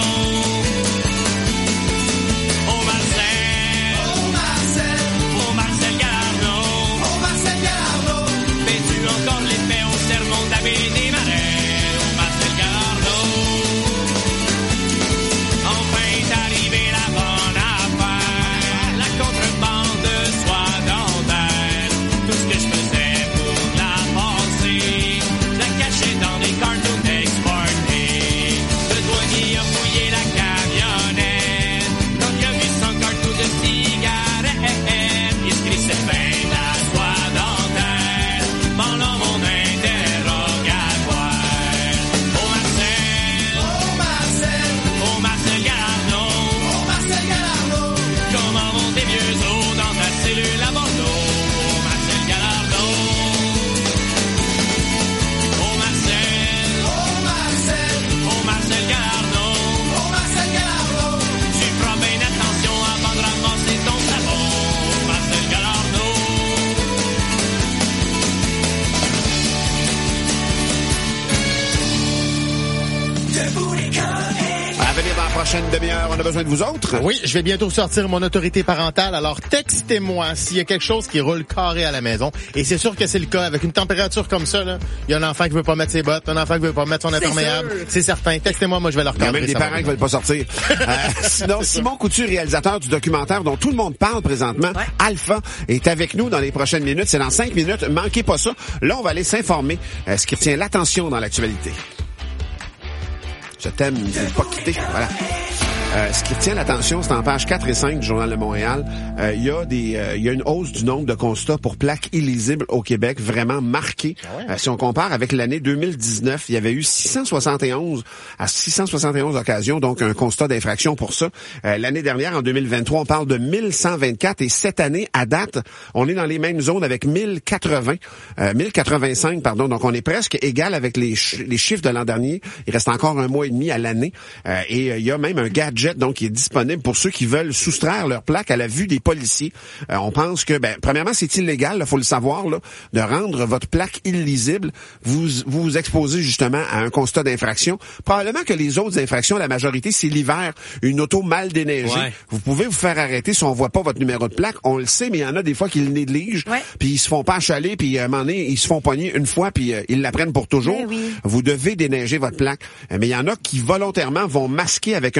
oh Marcel, oh Marcel, oh Marcel Galarno, oh Marcel Galarno, fais-tu encore l'effet au sermon de la baie des Marais? Oh Marcel Galarno, enfin est arrivée la bonne affaire, la contrebande de soie dentaire, tout ce que je faisais pour la passer, je la cachais dans des cartons exportés, le douanier a fouillé la camionnette, quand il a vu cent cartons de cigarettes, il se crissait bien de la soie dentaire, pendant mon interrogatoire. Oh Marcel, oh Marcel, oh Marcel Galarno, oh Marcel Galarno, comment vont tes vieux os dans ta cellule à Bordeaux? Oh Marcel Galarno, oh Marcel, oh Marcel, oh Marcel Galarno, oh Marcel Galarno, tu feras bien attention avant de ramasser ton savon. Oh Marcel Galarno. À venir dans la prochaine demi-heure, on a besoin de vous autres. Oui, je vais bientôt sortir mon autorité parentale, alors textez-moi s'il y a quelque chose qui roule carré à la maison. Et c'est sûr que c'est le cas. Avec une température comme ça, là, il y a un enfant qui veut pas mettre ses bottes, un enfant qui veut pas mettre son imperméable. C'est certain. Textez-moi, moi je vais leur Il y a cadrer. même des ça va parents qui bien. veulent pas sortir. Euh, sinon, Simon Coutu, réalisateur du documentaire dont tout le monde parle présentement, Alpha, est avec nous dans les prochaines minutes. C'est dans cinq minutes. Manquez pas ça. Là, on va aller s'informer, euh, ce qui retient l'attention dans l'actualité. Je t'aime, ne veux pas quitter. Voilà. Euh, ce qui retient l'attention, c'est en page quatre et cinq du Journal de Montréal. Euh, Il y a des, euh, il y a une hausse du nombre de constats pour plaques illisibles au Québec, vraiment marquée. Euh, si on compare avec l'année deux mille dix-neuf, il y avait eu six cent soixante et onze à six cent soixante et onze occasions, donc un constat d'infraction pour ça. Euh, l'année dernière, en deux mille vingt-trois, on parle de mille cent vingt-quatre et cette année, à date, on est dans les mêmes zones avec mille quatre-vingts, euh, mille quatre-vingt-cinq, pardon. Donc on est presque égal avec les, ch- les chiffres de l'an dernier. Il reste encore un mois et demi à l'année euh, et euh, il y a même un gadget donc qui est disponible pour ceux qui veulent soustraire leur plaque à la vue des policiers. Euh, on pense que, ben, premièrement, c'est illégal, il faut le savoir, là, de rendre votre plaque illisible. Vous vous, vous exposez justement à un constat d'infraction. Probablement que les autres infractions, la majorité, c'est l'hiver, une auto mal déneigée. Ouais. Vous pouvez vous faire arrêter si on voit pas votre numéro de plaque. On le sait, mais il y en a des fois qui le négligent, Ouais. puis ils se font pas achaler, puis à un moment donné, ils se font pogner une fois, puis euh, ils la prennent pour toujours. Mais oui. Vous devez déneiger votre plaque. Euh, Mais il y en a qui volontairement vont masquer avec un gadget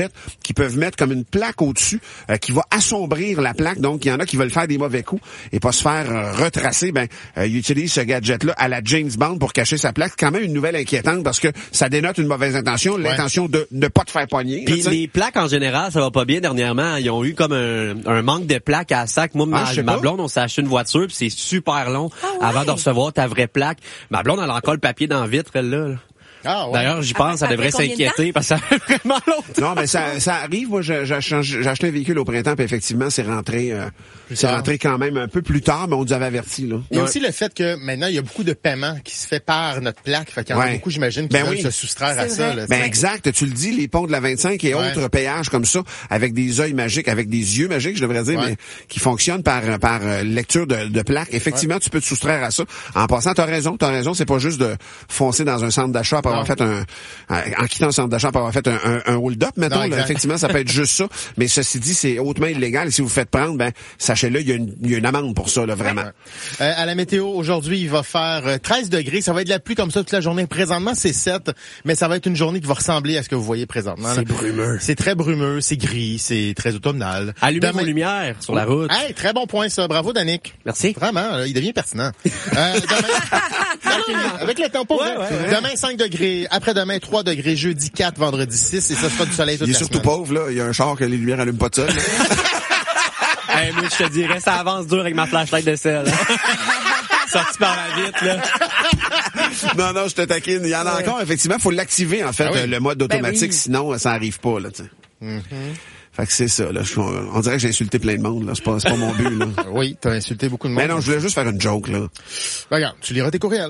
gadgets qui peuvent mettre comme une plaque au-dessus euh, qui va assombrir la plaque. Donc, il y en a qui veulent faire des mauvais coups et pas se faire euh, retracer. Ben, euh, ils utilisent ce gadget-là à la James Bond pour cacher sa plaque. C'est quand même une nouvelle inquiétante parce que ça dénote une mauvaise intention, ouais. l'intention de ne pas te faire poigner. Puis les plaques, en général, ça va pas bien dernièrement. Ils ont eu comme un, un manque de plaques à sac. Moi, ah, ma, ma blonde, on s'est acheté une voiture puis c'est super long ah, ouais. avant de recevoir ta vraie plaque. Ma blonde, elle a encore le papier dans la vitre, elle, là. Ah, ouais. D'ailleurs, j'y pense, ça devrait s'inquiéter parce que ça fait vraiment longtemps. Non, mais ça, ça arrive. Moi, j'ai, j'ai, j'ai acheté un véhicule au printemps, puis effectivement, c'est rentré, euh, c'est rentré quand même un peu plus tard, mais on nous avait averti, là. Il y a ouais. aussi le fait que maintenant, il y a beaucoup de paiements qui se fait par notre plaque. Fait qu'il y en a ouais. beaucoup, j'imagine, qui ben veulent oui. se soustraire c'est à ça. Là, ben vrai. Exact. Tu le dis, les ponts de la vingt-cinq et ouais. autres péages comme ça, avec des yeux magiques, avec des yeux magiques, je devrais dire, ouais. mais qui fonctionnent par, par lecture de, de plaques. Effectivement, ouais. tu peux te soustraire à ça. En passant, t'as raison, t'as raison. C'est pas juste de foncer dans un centre d'achat après avoir fait un, en quittant le centre d'achat pour avoir fait un, un, un hold-up, mettons, non, là, effectivement, ça peut être juste ça. Mais ceci dit, c'est hautement illégal. Et si vous faites prendre, ben, sachez-le, il y a une, il y a une amende pour ça, là, vraiment. Ouais. Euh, à la météo, aujourd'hui, il va faire treize degrés. Ça va être de la pluie comme ça toute la journée. Présentement, c'est sept, mais ça va être une journée qui va ressembler à ce que vous voyez présentement. C'est là. brumeux. C'est très brumeux, c'est gris, c'est très automnal. Allumez Demain... vos lumières sur la route. Hey, très bon point, ça. Bravo, Danick. Merci. Vraiment, là, il devient pertinent. euh, demain... Avec le tempo, ouais, ouais, ouais. Demain, cinq degrés. Après-demain, trois degrés. Jeudi quatre, vendredi six, et ça sera du soleil toute la semaine. Il est surtout pauvre, là. Il y a un char que les lumières allument pas de seul. Hey, moi, je te dirais, ça avance dur avec ma flashlight de sel. Sorti par la vitre, là. Non, non, je te taquine. Il y en a ouais. encore, effectivement. Il faut l'activer, en fait, ah oui. le mode automatique, ben oui. sinon, ça arrive pas, là, tu sais. Mm-hmm. Fait que c'est ça, là. Je, on dirait que j'ai insulté plein de monde, là. C'est pas, c'est pas mon but, là. Oui, t'as insulté beaucoup de monde. Mais non, je voulais juste faire une joke, là. Regarde, tu liras tes courriels.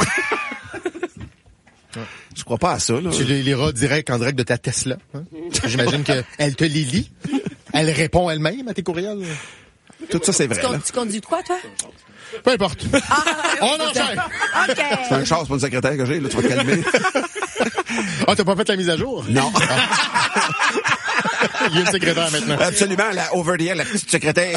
Je crois pas à ça, là. Tu les liras direct en direct de ta Tesla. Hein? J'imagine qu'elle te les lit. Elle répond elle-même à tes courriels. Tout ça, c'est vrai. Tu, tu conduis quoi, toi? Peu importe. Ah, on enchaîne. OK. C'est un char, c'est pas une secrétaire que j'ai, là. Tu vas te calmer. Ah, oh, t'as pas fait la mise à jour? Non. Il y a une secrétaire maintenant. Absolument, la over the air, la petite secrétaire.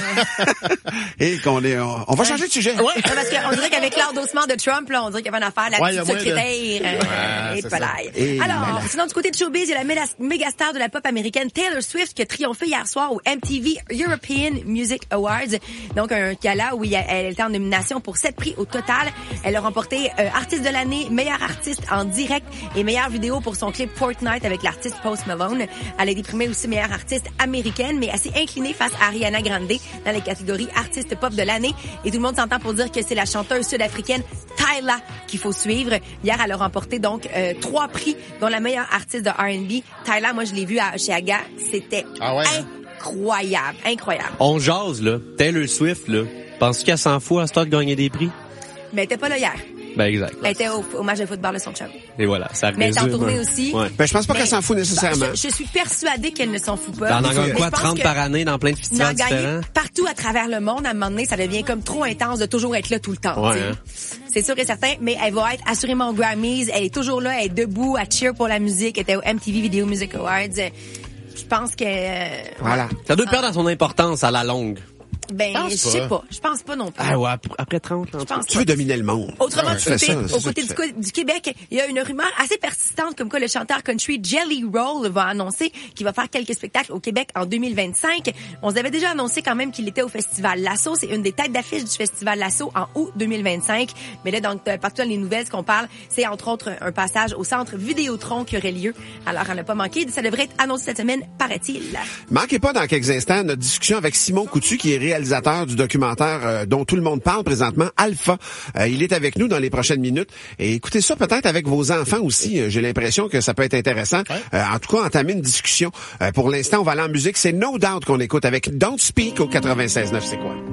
Et qu'on est, on, on va changer de sujet. Ouais. Non, parce qu'on dirait qu'avec l'endossement de Trump, là, on dirait qu'il y avait une affaire, la ouais, petite secrétaire. De... Euh, ouais, et polaire. Alors, voilà. Sinon, du côté de showbiz, il y a la méga star de la pop américaine Taylor Swift qui a triomphé hier soir au M T V European Music Awards. Donc, un gala où elle était en nomination pour sept prix au total. Elle a remporté euh, artiste de l'année, meilleur artiste en direct et meilleure vidéo pour son clip Fortnite avec l'artiste Post Malone. Elle a été primée aussi meilleure artiste américaine, mais elle s'est inclinée face à Ariana Grande dans les catégories artiste pop de l'année. Et tout le monde s'entend pour dire que c'est la chanteuse sud-africaine Tyla qu'il faut suivre. Hier, elle a remporté donc euh, trois prix, dont la meilleure artiste de R and B. Tyla, moi, je l'ai vue à, chez Aga. C'était ah ouais, incroyable, hein? incroyable. On jase, là. Taylor Swift, là. Penses-tu qu'elle s'en fout à ce temps de gagner des prix? Mais elle était pas là hier. Ben, exact. Elle était au, au match de football de son chum. Et voilà, ça résume. Mais elle est en tournée ouais. aussi. Ouais. Ben, je pense pas mais, qu'elle s'en fout nécessairement. Je, je suis persuadée qu'elle ne s'en fout pas. Elle en gagne quoi, trente par année dans plein de festivals différents? Partout à travers le monde, à un moment donné, ça devient comme trop intense de toujours être là tout le temps. Ouais, hein? C'est sûr et certain, mais elle va être assurément aux Grammys. Elle est toujours là, elle est debout, à cheer pour la musique. Elle était au M T V Video Music Awards. Je pense que... Euh, voilà. Ça doit perdre son importance à la longue. Ben, je sais pas. Je pense pas non plus. Ah ouais, après trente ans. Tu pas. veux dominer le monde. Autrement, ouais. du côté, ça, au côté du, du Québec, il y a une rumeur assez persistante comme quoi le chanteur country Jelly Roll va annoncer qu'il va faire quelques spectacles au Québec en deux mille vingt-cinq. On vous avait déjà annoncé quand même qu'il était au Festival Lasso. C'est une des têtes d'affiche du Festival Lasso en août deux mille vingt-cinq. Mais là, donc, partout dans les nouvelles, ce qu'on parle, c'est entre autres un passage au centre Vidéotron qui aurait lieu. Alors, on n'a pas manqué. Ça devrait être annoncé cette semaine, paraît-il. Manquez pas dans quelques instants notre discussion avec Simon Coutu, qui est réalisateur du documentaire euh, dont tout le monde parle présentement, Alpha. Euh, il est avec nous dans les prochaines minutes. Et écoutez ça peut-être avec vos enfants aussi. Euh, j'ai l'impression que ça peut être intéressant. Ouais. Euh, en tout cas, entamer une discussion. Euh, pour l'instant, on va aller en musique. C'est No Doubt qu'on écoute avec Don't Speak au quatre-vingt-seize neuf. C'est quoi?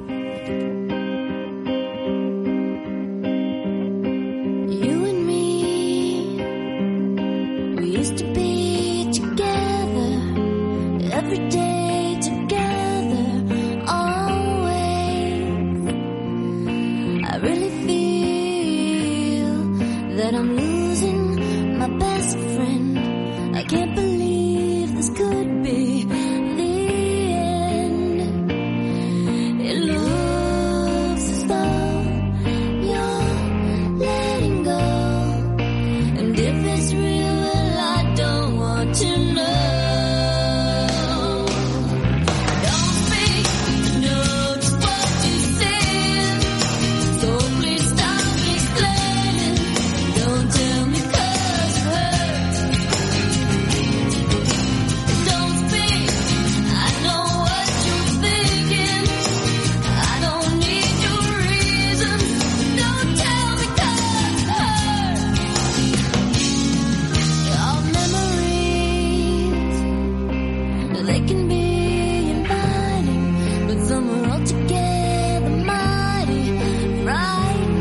You and me, we used to be together every day. That I'm losing my best friend. I can't believe this could be the end. It looks as though you're letting go. And if it's real, well, I don't want to know. they can be inviting, but somewhere